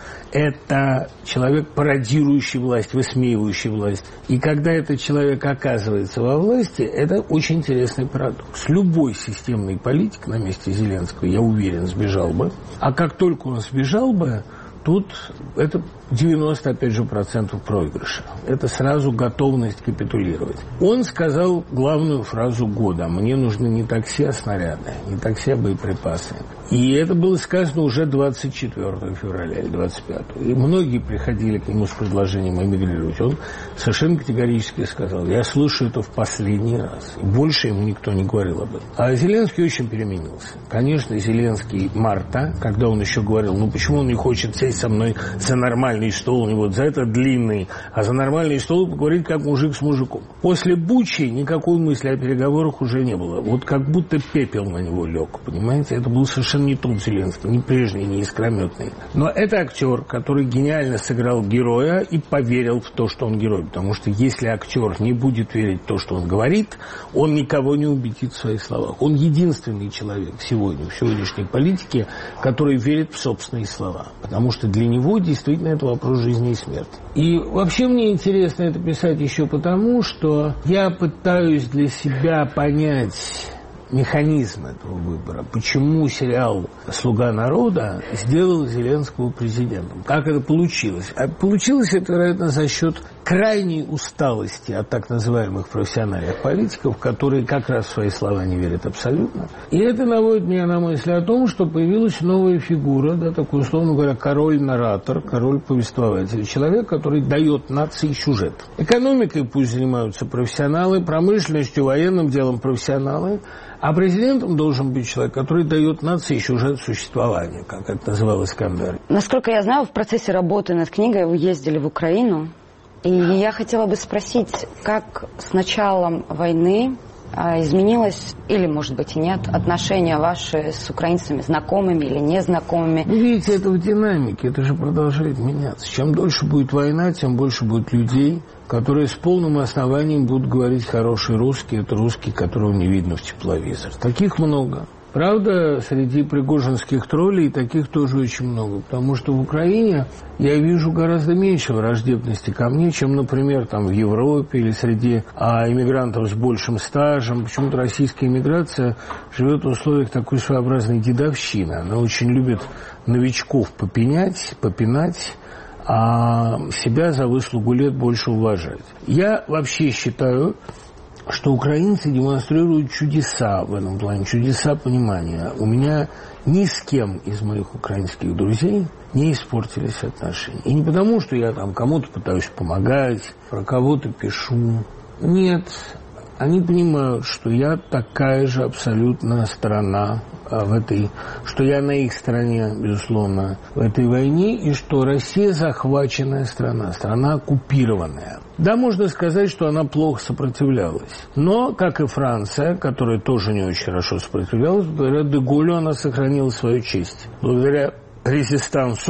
Это человек, пародирующий власть, высмеивающий власть. И когда этот человек оказывается во власти, это очень интересный парадокс. Любой системный политик на месте Зеленского, я уверен, сбежал бы. А как только он сбежал бы, тут это девяносто, опять же, процентов проигрыша. Это сразу готовность капитулировать. Он сказал главную фразу года: «Мне нужны не такси, а снаряды, не такси, а боеприпасы». И это было сказано уже двадцать четвёртого февраля или двадцать пятого. И многие приходили к нему с предложением эмигрировать. Он совершенно категорически сказал: «Я слышу это в последний раз». И больше ему никто не говорил об этом. А Зеленский очень переменился. Конечно, Зеленский марта, когда он еще говорил: «Ну почему он не хочет сесть со мной за нормальный стол, не вот за этот длинный, а за нормальный стол поговорить как мужик с мужиком». После Бучи никакой мысли о переговорах уже не было. Вот как будто пепел на него лег, понимаете? Это был совершенно не тот Зеленский, не прежний, не искрометный. Но это актер, который гениально сыграл героя и поверил в то, что он герой. Потому что если актер не будет верить в то, что он говорит, он никого не убедит в своих словах. Он единственный человек сегодня, в сегодняшней политике, который верит в собственные слова. Потому что для него действительно это вопрос жизни и смерти. И вообще мне интересно это писать еще потому, что я пытаюсь для себя понять механизм этого выбора. Почему сериал «Слуга народа» сделал Зеленского президентом? Как это получилось? А получилось это, вероятно, за счет крайней усталости от так называемых профессиональных политиков, которые как раз в свои слова не верят абсолютно. И это наводит меня на мысль о том, что появилась новая фигура, да, такой, условно говоря, король-наратор, король-повествователь, человек, который дает нации сюжет. Экономикой пусть занимаются профессионалы, промышленностью, военным делом профессионалы, а президентом должен быть человек, который дает нации сюжет существования, как это называл Искандер. Насколько я знаю, в процессе работы над книгой вы ездили в Украину. И я хотела бы спросить, как с началом войны а, изменилось, или, может быть, и нет, отношения ваши с украинцами, знакомыми или незнакомыми? Вы видите, это в динамике, это же продолжает меняться. Чем дольше будет война, тем больше будет людей, которые с полным основанием будут говорить хороший русский. Это русский, которого не видно в тепловизор. Таких много. Правда, среди пригожинских троллей таких тоже очень много, потому что в Украине я вижу гораздо меньше враждебности ко мне, чем, например, там в Европе или среди а, иммигрантов с большим стажем. Почему-то российская иммиграция живет в условиях такой своеобразной дедовщины. Она очень любит новичков попенять, попинать, а себя за выслугу лет больше уважать. Я вообще считаю, что украинцы демонстрируют чудеса в этом плане, чудеса понимания. У меня ни с кем из моих украинских друзей не испортились отношения. И не потому, что я там кому-то пытаюсь помогать, про кого-то пишу. Нет, они понимают, что я такая же абсолютно сторона в этой, что я на их стороне, безусловно, в этой войне, и что Россия захваченная страна, страна оккупированная. Да, можно сказать, что она плохо сопротивлялась. Но, как и Франция, которая тоже не очень хорошо сопротивлялась, благодаря де Голлю она сохранила свою честь. Благодаря резистансу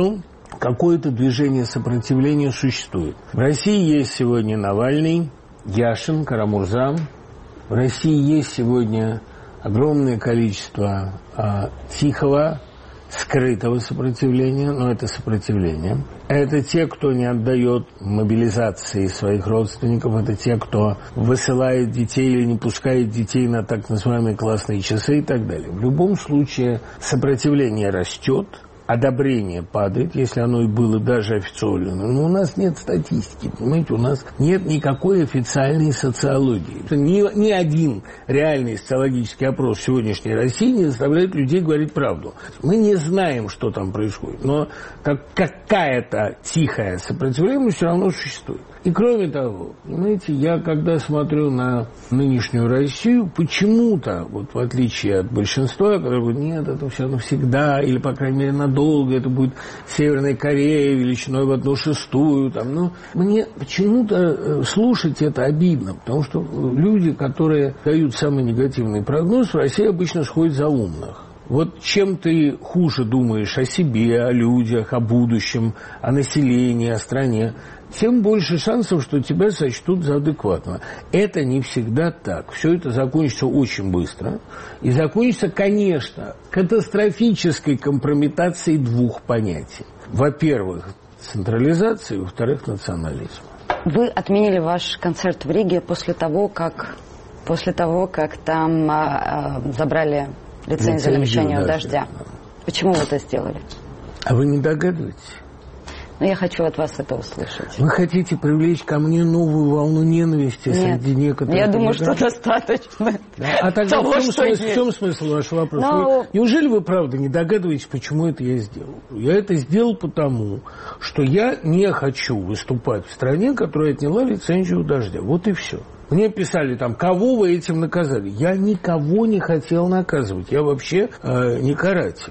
какое-то движение сопротивления существует. В России есть сегодня Навальный, Яшин, Карамурза. В России есть сегодня огромное количество а, тихого, скрытого сопротивления, но это сопротивление. Это те, кто не отдает мобилизации своих родственников, это те, кто высылает детей или не пускает детей на так называемые классные часы и так далее. В любом случае сопротивление растет, одобрение падает, если оно и было даже официально. Но у нас нет статистики, понимаете, у нас нет никакой официальной социологии. Ни, ни один реальный социологический опрос в сегодняшней России не заставляет людей говорить правду. Мы не знаем, что там происходит, но как, какая-то тихая сопротивление все равно существует. И кроме того, понимаете, я когда смотрю на нынешнюю Россию, почему-то, вот в отличие от большинства, которые говорят, нет, это все навсегда, или, по крайней мере, надолго, это будет Северная Корея величиной в одну шестую, там, ну, мне почему-то слушать это обидно, потому что люди, которые дают самый негативный прогноз, в России обычно сходят за умных. Вот чем ты хуже думаешь о себе, о людях, о будущем, о населении, о стране, тем больше шансов, что тебя сочтут за адекватного. Это не всегда так. Все это закончится очень быстро. И закончится, конечно, катастрофической компрометацией двух понятий. Во-первых, централизации, во-вторых, национализм. Вы отменили ваш концерт в Риге после того, как, после того, как там а, а, забрали лицензию на вещание у дождя. Да. Почему вы это сделали? А вы не догадываетесь? Но я хочу от вас это услышать. Вы хотите привлечь ко мне новую волну ненависти? Нет, среди некоторых? Я думаю, что достаточно. Да? А тогда того, в, чем смысл, в чем смысл вашего вопроса? Но... Вы, неужели вы правда не догадываетесь, почему это я сделал? Я это сделал потому, что я не хочу выступать в стране, которая отняла лицензию у дождя. Вот и все. Мне писали там, кого вы этим наказали? Я никого не хотел наказывать. Я вообще э, не каратель.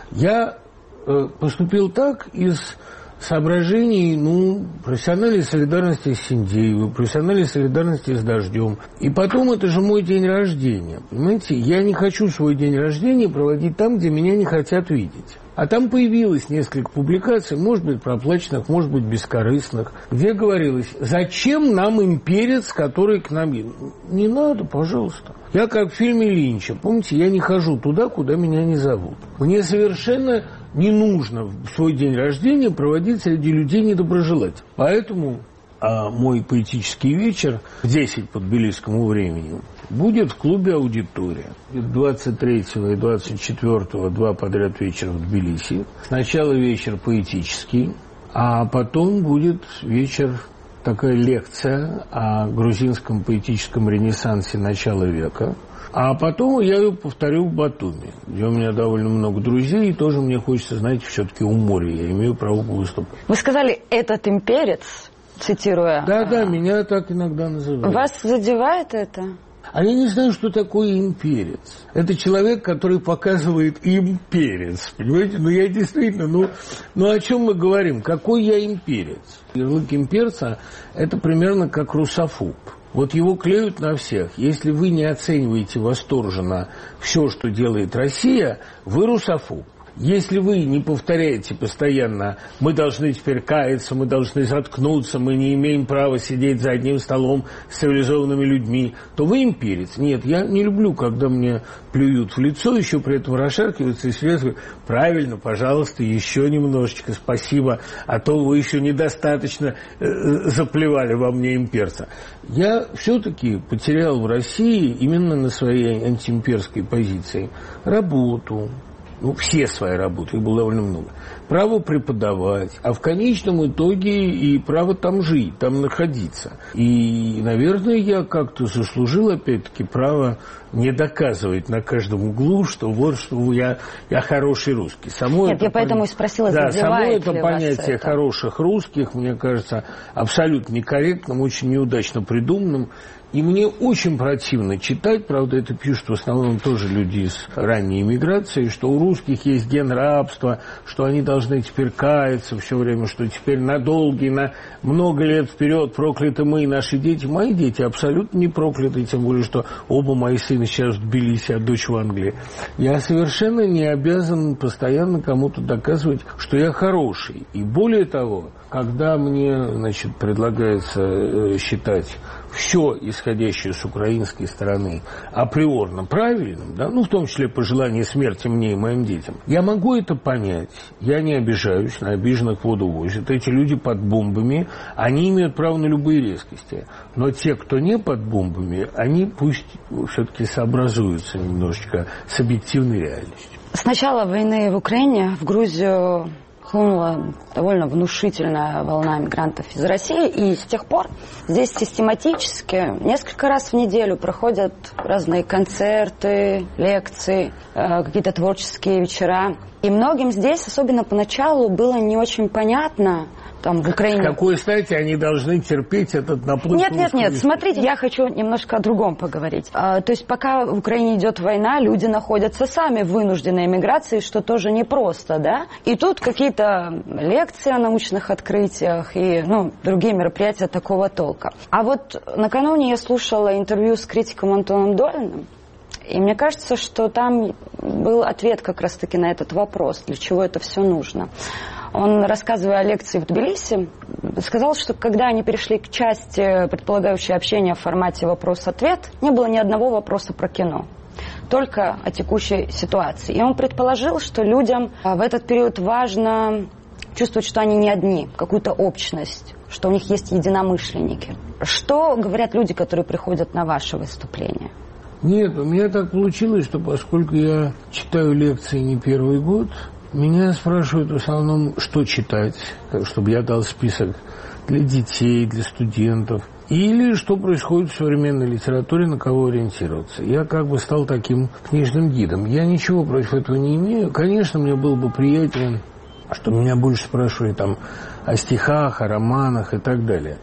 Я э, поступил так из соображений, ну, профессиональной солидарности с Синдеевой, профессиональной солидарности с дождем. И потом это же мой день рождения. Понимаете, я не хочу свой день рождения проводить там, где меня не хотят видеть. А там появилось несколько публикаций, может быть, проплаченных, может быть, бескорыстных, где говорилось, зачем нам имперец, который к нам едет? Не надо, пожалуйста. Я как в фильме Линча, помните, я не хожу туда, куда меня не зовут. Мне совершенно не нужно в свой день рождения проводить среди людей недоброжелательных. Поэтому а, мой поэтический вечер в десять по тбилисскому времени будет в клубе «Аудитория». двадцать третьего и двадцать четвёртого два подряд вечера в Тбилиси. Сначала вечер поэтический, а потом будет вечер, такая лекция о грузинском поэтическом ренессансе начала века. А потом я ее повторю в Батуми, где у меня довольно много друзей, и тоже мне хочется, знаете, все-таки у моря, я имею право выступать. Вы сказали «этот имперец», цитируя... Да-да, меня так иногда называют. Вас задевает это? А я не знаю, что такое имперец. Это человек, который показывает им перец. Понимаете? Ну, я действительно... Ну, ну, о чем мы говорим? Какой я имперец? Ярлык имперца – это примерно как русофоб. Вот его клеют на всех. Если вы не оцениваете восторженно все, что делает Россия, вы русофоб. Если вы не повторяете постоянно, мы должны теперь каяться, мы должны заткнуться, мы не имеем права сидеть за одним столом с цивилизованными людьми, то вы имперец. Нет, я не люблю, когда мне плюют в лицо, еще при этом расшаркиваются и связывают. Правильно, пожалуйста, еще немножечко, спасибо, а то вы еще недостаточно э, заплевали во мне имперца. Я все-таки потерял в России именно на своей антиимперской позиции работу. Ну, все свои работы, их было довольно много. Право преподавать, а в конечном итоге и право там жить, там находиться. И, наверное, я как-то заслужил, опять-таки, право не доказывать на каждом углу, что вот, что я, я хороший русский. Само Нет, я пон... поэтому и спросила, да, само это ли понятие это? Хороших русских, мне кажется, абсолютно некорректным, очень неудачно придуманным. И мне очень противно читать, правда, это пишут в основном тоже люди с ранней эмиграции, что у русских есть ген рабства, что они должны теперь каяться все время, что теперь на долгие, на много лет вперед прокляты мы и наши дети. Мои дети абсолютно не прокляты, тем более, что оба мои сына сейчас в Тбилиси, а дочь в Англии. Я совершенно не обязан постоянно кому-то доказывать, что я хороший. И более того, когда мне, значит, предлагается э, считать все, исходящее с украинской стороны, априорно правильным, да, ну, в том числе пожелание смерти мне и моим детям, я могу это понять, я не обижаюсь, на обиженных воду возят. Эти люди под бомбами, они имеют право на любые резкости. Но те, кто не под бомбами, они пусть все-таки сообразуются немножечко с объективной реальностью. С начала войны в Украине в Грузию хлынула довольно внушительная волна мигрантов из России, и с тех пор здесь систематически несколько раз в неделю проходят разные концерты, лекции, какие-то творческие вечера. И многим здесь, особенно поначалу, было не очень понятно, там, в Украине... С какой стати они должны терпеть этот наплыв? Нет, нет, нет, смотрите, я хочу немножко о другом поговорить. А, то есть пока в Украине идет война, люди находятся сами в вынужденной эмиграции, что тоже непросто, да? И тут какие-то лекции о научных открытиях и, ну, другие мероприятия такого толка. А вот накануне я слушала интервью с критиком Антоном Долиным, и мне кажется, что там был ответ как раз-таки на этот вопрос, для чего это все нужно. Он, рассказывая о лекции в Тбилиси, сказал, что когда они перешли к части, предполагающей общение в формате вопрос-ответ, не было ни одного вопроса про кино, только о текущей ситуации. И он предположил, что людям в этот период важно чувствовать, что они не одни, какую-то общность, что у них есть единомышленники. Что говорят люди, которые приходят на ваши выступления? Нет, у меня так получилось, что поскольку я читаю лекции не первый год, меня спрашивают в основном, что читать, чтобы я дал список для детей, для студентов, или что происходит в современной литературе, на кого ориентироваться. Я как бы стал таким книжным гидом. Я ничего против этого не имею. Конечно, мне было бы приятнее, чтобы меня больше спрашивали там о стихах, о романах и так далее.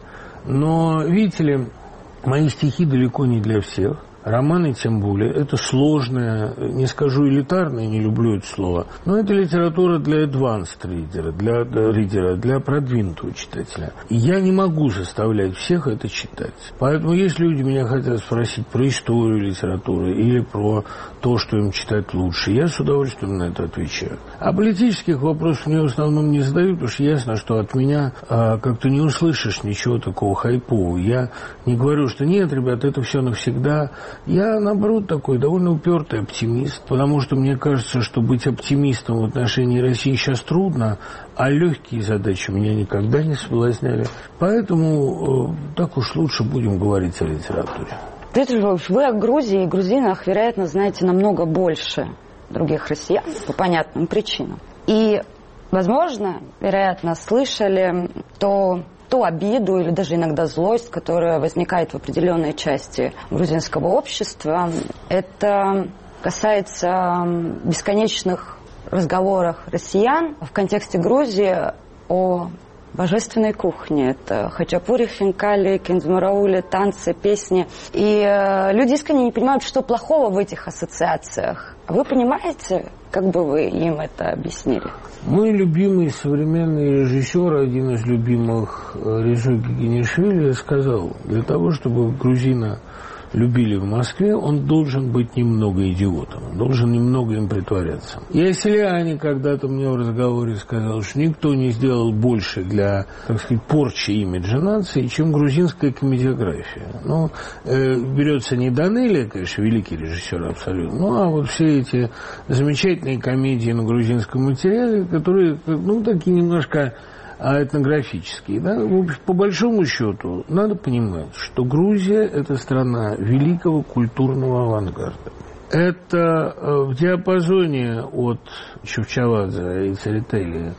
Но, видите ли, мои стихи далеко не для всех. Романы тем более. Это сложное, не скажу элитарное, не люблю это слово, но это литература для advanced reader, для ридера, для продвинутого читателя. И я не могу заставлять всех это читать. Поэтому если люди меня хотят спросить про историю литературы или про то, что им читать лучше, я с удовольствием на это отвечаю. А политических вопросов мне в основном не задают, потому что ясно, что от меня а, как-то не услышишь ничего такого хайпового. Я не говорю, что нет, ребят, это все навсегда. Я, наоборот, такой довольно упертый оптимист, потому что мне кажется, что быть оптимистом в отношении России сейчас трудно, а легкие задачи меня никогда не соблазняли. Поэтому э, так уж лучше будем говорить о литературе. Дмитрий Львович, вы о Грузии и грузинах, вероятно, знаете намного больше других россиян по понятным причинам. И, возможно, вероятно, слышали то... ту обиду или даже иногда злость, которая возникает в определенной части грузинского общества. Это касается бесконечных разговоров россиян в контексте Грузии о божественной кухне. Это хачапури, хинкали, киндзмараули, танцы, песни. И э, люди искренне не понимают, что плохого в этих ассоциациях. А вы понимаете, как бы вы им это объяснили? Мой любимый современный режиссер, один из любимых Резо Гигинишвили, сказал, для того, чтобы грузина любили в Москве, он должен быть немного идиотом, должен немного им притворяться. И Асселиани когда-то мне в разговоре сказал, что никто не сделал больше для, так сказать, порчи имиджа нации, чем грузинская комедиография. Ну, э, берется не Данелия, конечно, великий режиссер абсолютно, ну, а вот все эти замечательные комедии на грузинском материале, которые, ну, такие немножко... а этнографические. Да? По большому счету, надо понимать, что Грузия – это страна великого культурного авангарда. Это в диапазоне от Чукчавадзе и Церетели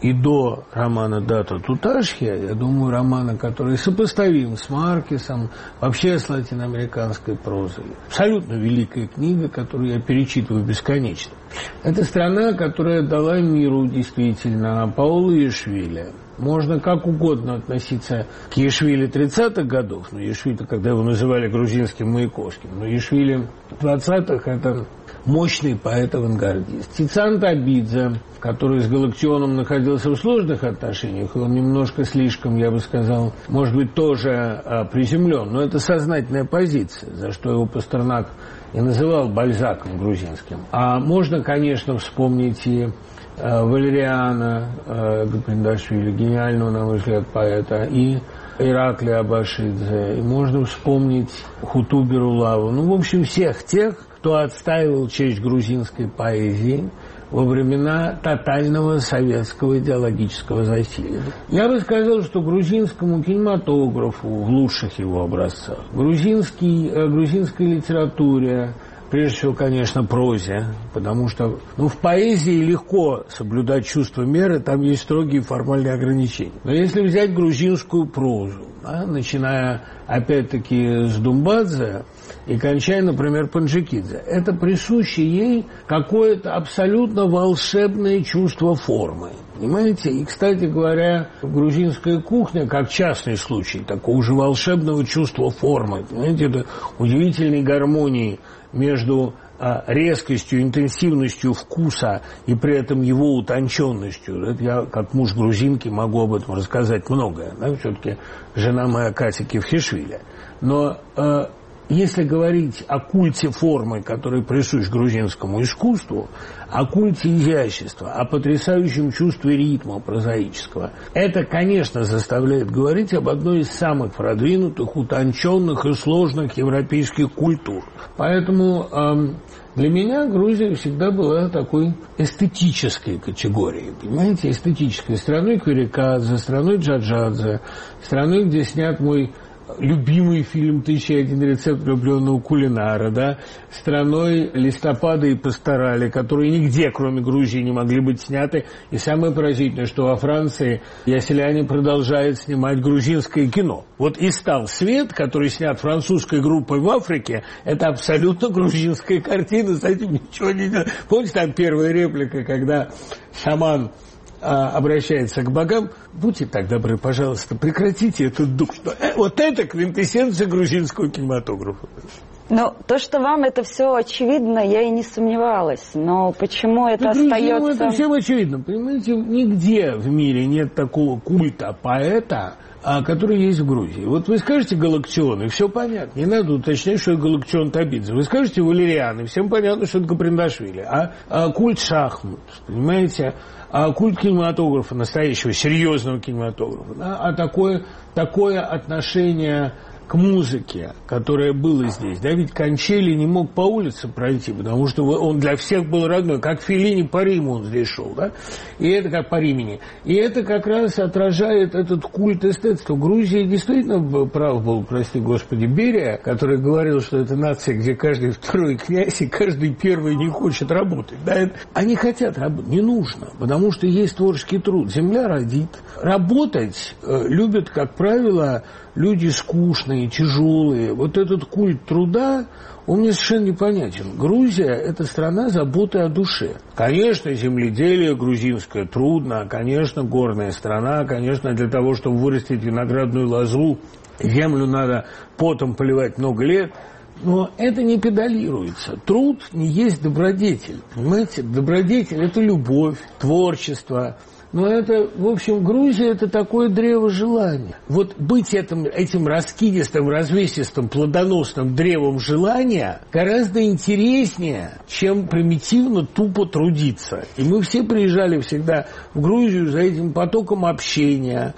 и до романа «Дата Туташхия», я думаю, романа, который сопоставим с Маркесом, вообще с латиноамериканской прозой. Абсолютно великая книга, которую я перечитываю бесконечно. Это страна, которая дала миру действительно Паоло Иешвили. Можно как угодно относиться к Иешвили тридцатых годов, но Иешвили, когда его называли грузинским Маяковским, но Иешвили двадцатых – это мощный поэт-авангардист. Тициан Табидзе, который с Галактионом находился в сложных отношениях, и он немножко слишком, я бы сказал, может быть, тоже а, приземлен, но это сознательная позиция, за что его Пастернак и называл Бальзаком грузинским. А можно, конечно, вспомнить и э, Валериана э, Гаприндашвили, гениального, на мой взгляд, поэта, и Ираклия Абашидзе, и можно вспомнить Хуту Берулаву. Ну, в общем, всех тех, кто отстаивал честь грузинской поэзии во времена тотального советского идеологического засилия. Я бы сказал, что грузинскому кинематографу в лучших его образцах, грузинский, грузинской литературе, прежде всего, конечно, прозе, потому что ну, в поэзии легко соблюдать чувство меры, там есть строгие формальные ограничения. Но если взять грузинскую прозу, да, начиная опять-таки с Думбадзе и кончая, например, Панджикидзе, это присуще ей какое-то абсолютно волшебное чувство формы. Понимаете? И, кстати говоря, грузинская кухня, как частный случай такого же волшебного чувства формы, понимаете, это удивительной гармонии между а, резкостью, интенсивностью вкуса и при этом его утонченностью. Это я, как муж грузинки, могу об этом рассказать многое. Да? Все-таки жена моя Катя Кевхишвили. Но а, если говорить о культе формы, который присущ грузинскому искусству, о культе изящества, о потрясающем чувстве ритма прозаического, это, конечно, заставляет говорить об одной из самых продвинутых, утонченных и сложных европейских культур. Поэтому э, для меня Грузия всегда была такой эстетической категорией, понимаете, эстетической страной Квирикадзе, страной Джаджадзе, страной, где снят мой любимый фильм «Тысяча и один рецепт влюбленного кулинара», да, страной Листопада и Пасторали, которые нигде, кроме Грузии, не могли быть сняты. И самое поразительное, что во Франции Яселяне продолжает снимать грузинское кино. Вот «И стал свет», который снят французской группой в Африке, это абсолютно грузинская картина, с этим ничего не делать. Помните, там первая реплика, когда шаман обращается к богам: будьте так добры, пожалуйста, прекратите этот дух. Вот это квинтэссенция грузинского кинематографа. Ну, то, что вам это все очевидно, я и не сомневалась. Но почему это ну, остается... Это всем очевидно. Понимаете, нигде в мире нет такого культа поэта, который есть в Грузии. Вот вы скажете Галактион, и все понятно. Не надо уточнять, что это Галактион Табидзе. Вы скажете Валериан, и всем понятно, что это Гаприндашвили. А, а культ шахмат, понимаете, а культ кинематографа, настоящего, серьезного кинематографа, да? А такое, такое отношение к музыке, которое было здесь. Да, ведь Кончели не мог по улице пройти, потому что он для всех был родной. Как Феллини по Риму он здесь шел, да? И это как по Римени. И это как раз отражает этот культ эстетства. Грузия действительно прав был, прости господи, Берия, который говорил, что это нация, где каждый второй князь и каждый первый не хочет работать. Да? Это... Они хотят работать, не нужно, потому что есть творческий труд. Земля родит. Работать э, любят, как правило, люди скучные, тяжелые. Вот этот культ труда, он мне совершенно непонятен. Грузия – это страна заботы о душе. Конечно, земледелие грузинское трудно, конечно, горная страна, конечно, для того, чтобы вырастить виноградную лозу, землю надо потом поливать много лет. Но это не педалируется. Труд не есть добродетель. Понимаете, добродетель – это любовь, творчество. Но это, в общем, Грузия – это такое древо желания. Вот быть этим, этим раскидистым, развесистым, плодоносным древом желания гораздо интереснее, чем примитивно тупо трудиться. И мы все приезжали всегда в Грузию за этим потоком общения.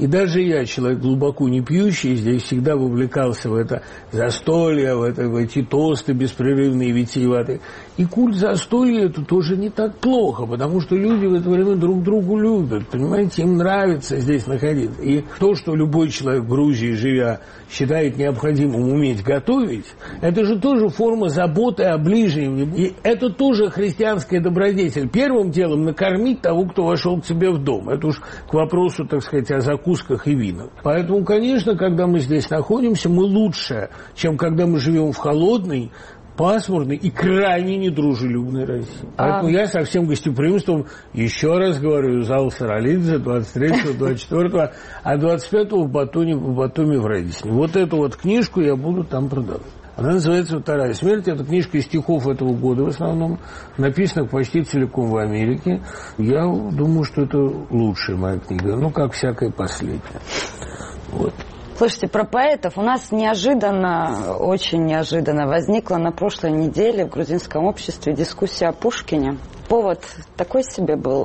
И даже я, человек глубоко не пьющий, здесь всегда вовлекался в это застолье, в, это, в эти тосты беспрерывные, витиеватые. И культ застолья – это тоже не так плохо, потому что люди в это время друг другу любят, понимаете, им нравится здесь находиться. И то, что любой человек в Грузии, живя, считает необходимым уметь готовить, это же тоже форма заботы о ближнем. И это тоже христианская добродетель. Первым делом накормить того, кто вошел к тебе в дом. Это уж к вопросу, так сказать, о закусках и винах. Поэтому, конечно, когда мы здесь находимся, мы лучше, чем когда мы живем в холодной, пасмурной и крайне недружелюбной России. Поэтому а... я со всем гостеприимством еще раз говорю, зал Саралидзе двадцать третьего, двадцать четвёртого, а двадцать пятого в Батуми, в Батуми в Радисне. Вот эту вот книжку я буду там продавать. Она называется «Вторая смерть». Это книжка из стихов этого года в основном, написанных почти целиком в Америке. Я думаю, что это лучшая моя книга, ну, как всякая последняя. Вот. Слушайте, про поэтов у нас неожиданно, очень неожиданно возникла на прошлой неделе в грузинском обществе дискуссия о Пушкине. Повод такой себе был.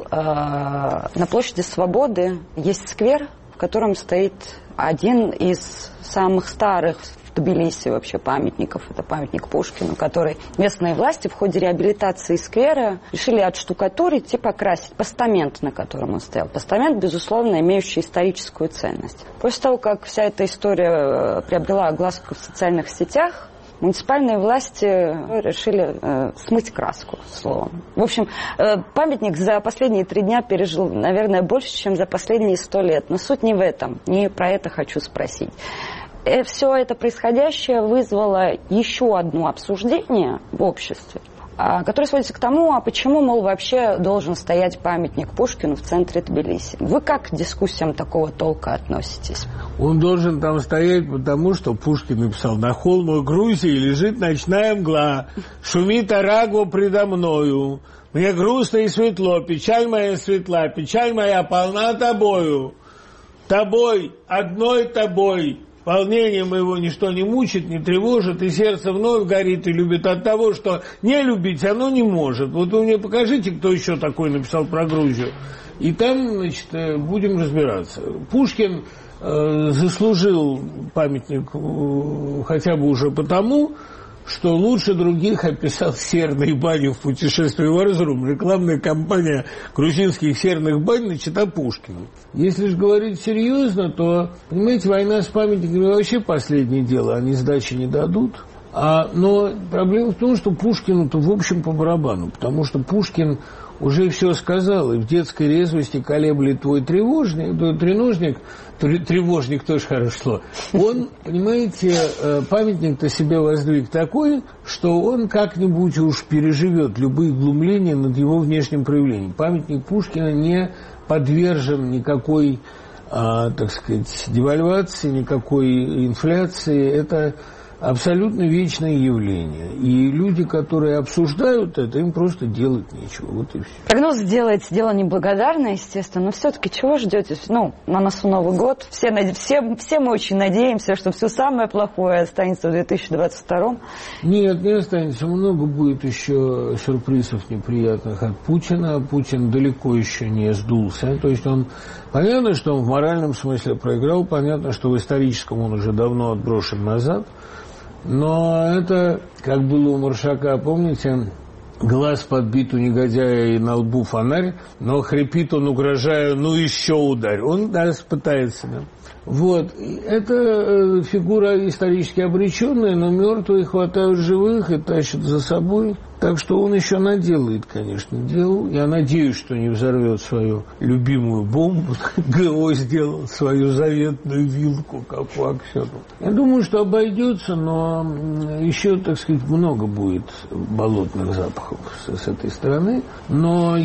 На площади Свободы есть сквер, в котором стоит один из самых старых в Тбилиси вообще памятников. Это памятник Пушкину, который местные власти в ходе реабилитации сквера решили отштукатурить и покрасить постамент, на котором он стоял. Постамент, безусловно, имеющий историческую ценность. После того, как вся эта история приобрела огласку в социальных сетях, муниципальные власти решили э, смыть краску, словом. В общем, э, памятник за последние три дня пережил, наверное, больше, чем за последние сто лет. Но суть не в этом, не про это хочу спросить. И все это происходящее вызвало еще одно обсуждение в обществе, которое сводится к тому, а почему, мол, вообще должен стоять памятник Пушкину в центре Тбилиси. Вы как к дискуссиям такого толка относитесь? Он должен там стоять, потому что Пушкин написал: «На холмах Грузии лежит ночная мгла, шумит Арагва предо мною. Мне грустно и светло, печаль моя светла, печаль моя полна тобою. Тобой, одной тобой». Волнение моего ничто не мучит, не тревожит, и сердце вновь горит и любит от того, что не любить оно не может. Вот вы мне покажите, кто еще такой написал про Грузию. И там, значит, будем разбираться. Пушкин э, заслужил памятник э, хотя бы уже потому, что лучше других описал серные бани в «Путешествии в Эрзурум». Рекламная кампания грузинских серных бань начата Пушкиным. Если же говорить серьезно, то, понимаете, война с памятниками вообще последнее дело. Они сдачи не дадут. А, но проблема в том, что Пушкину-то в общем по барабану. Потому что Пушкин уже все сказал. И в детской резвости колеблет твой тревожник, твой треножник, тревожник тоже хорошо. Он, понимаете, памятник-то себе воздвиг такой, что он как-нибудь уж переживет любые глумления над его внешним проявлением. Памятник Пушкина не подвержен никакой, а, так сказать, девальвации, никакой инфляции. Это абсолютно вечное явление. И люди, которые обсуждают это, им просто делать нечего. Вот и все. Прогноз делается дело неблагодарное, естественно, но все-таки чего ждете? Ну, на носу Новый год. Все, все, все мы очень надеемся, что все самое плохое останется в две тысячи двадцать втором. Нет, не останется. Много будет еще сюрпризов неприятных от Путина. Путин далеко еще не сдулся. То есть он... Понятно, что он в моральном смысле проиграл. Понятно, что в историческом он уже давно отброшен назад. Но это, как было у Маршака, помните, глаз подбит у негодяя и на лбу фонарь, но хрипит он, угрожая: ну еще ударь. Он даже пытается. Да? Вот. Это фигура исторически обреченная, но мертвые хватают живых и тащат за собой. Так что он еще наделает, конечно, дел. Я надеюсь, что не взорвет свою любимую бомбу. ГО сделал свою заветную вилку, как у Аксенова. Я думаю, что обойдется, но еще, так сказать, много будет болотных запахов с, с этой стороны. Но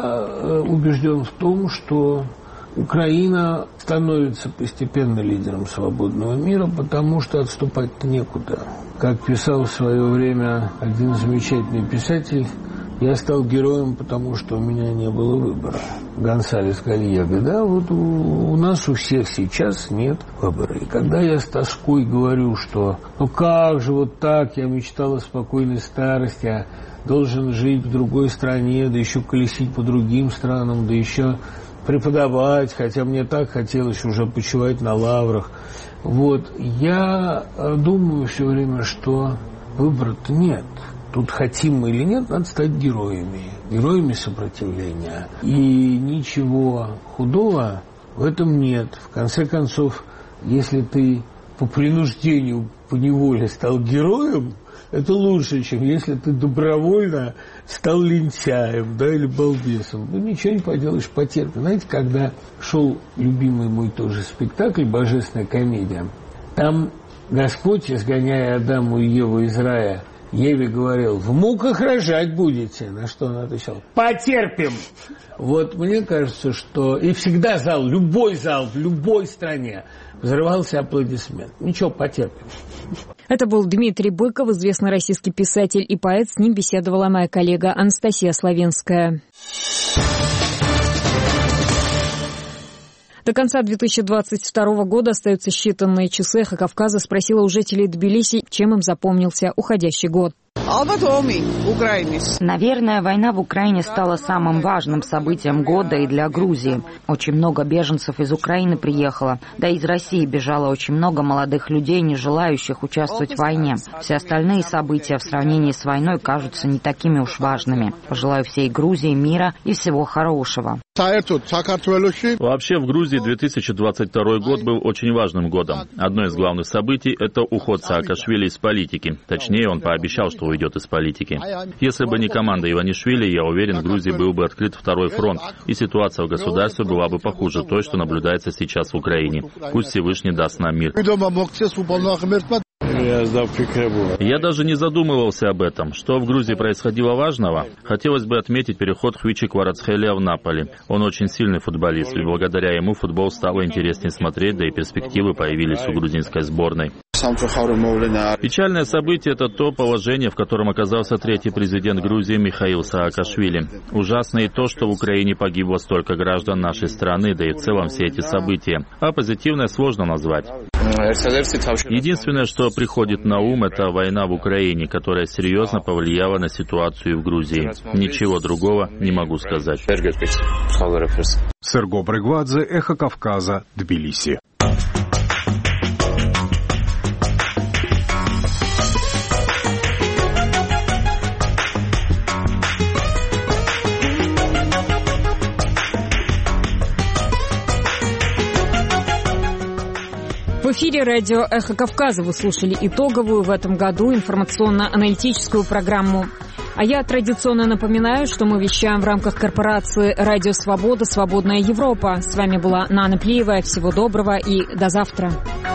я убежден в том, что Украина становится постепенно лидером свободного мира, потому что отступать-то некуда. Как писал в свое время один замечательный писатель, я стал героем, потому что у меня не было выбора. Гонсалес Гальего. Да, вот у, у нас у всех сейчас нет выбора. И когда я с тоской говорю, что ну как же вот так, я мечтал о спокойной старости, я должен жить в другой стране, да еще колесить по другим странам, да еще преподавать, хотя мне так хотелось уже почивать на лаврах. Вот. Я думаю все время, что выбора-то нет. Тут хотим мы или нет, надо стать героями. Героями сопротивления. И ничего худого в этом нет. В конце концов, если ты по принуждению, по неволе стал героем, это лучше, чем если ты добровольно стал лентяем, да, или балбесом. Ну, ничего не поделаешь, потерпи. Знаете, когда шел любимый мой тоже спектакль «Божественная комедия», там Господь, изгоняя Адаму и Еву из рая, Еве говорил: в муках рожать будете. На что он отвечал: потерпим. Вот мне кажется, что и всегда зал, любой зал в любой стране взрывался аплодисмент. Ничего, потерпим. Это был Дмитрий Быков, известный российский писатель и поэт. С ним беседовала моя коллега Анастасия Славенская. До конца две тысячи двадцать второго года остаются считанные часы. «Эхо Кавказа» спросила у жителей Тбилиси, чем им запомнился уходящий год. Наверное, война в Украине стала самым важным событием года и для Грузии. Очень много беженцев из Украины приехало, да и из России бежало очень много молодых людей, не желающих участвовать в войне. Все остальные события в сравнении с войной кажутся не такими уж важными. Пожелаю всей Грузии мира и всего хорошего. Вообще в Грузии две тысячи двадцать второй год был очень важным годом. Одно из главных событий – это уход Саакашвили из политики. Точнее, он пообещал, что уйдет из политики. Если бы не команда Иванишвили, я уверен, в Грузии был бы открыт второй фронт, и ситуация в государстве была бы похуже той, что наблюдается сейчас в Украине. Пусть Всевышний даст нам мир. Я даже не задумывался об этом. Что в Грузии происходило важного? Хотелось бы отметить переход Хвичи Кварацхелия в Наполи. Он очень сильный футболист, и благодаря ему футбол стало интереснее смотреть, да и перспективы появились у грузинской сборной. Печальное событие – это то положение, в котором оказался третий президент Грузии Михаил Саакашвили. Ужасно и то, что в Украине погибло столько граждан нашей страны, да и в целом все эти события. А позитивное сложно назвать. Единственное, что приходит на ум, это война в Украине, которая серьезно повлияла на ситуацию в Грузии. Ничего другого не могу сказать. Серго Брегвадзе, Эхо Кавказа, Тбилиси. В эфире радио «Эхо Кавказа» вы слушали итоговую в этом году информационно-аналитическую программу. А я традиционно напоминаю, что мы вещаем в рамках корпорации «Радио Свобода. Свободная Европа». С вами была Нана Плиева. Всего доброго и до завтра.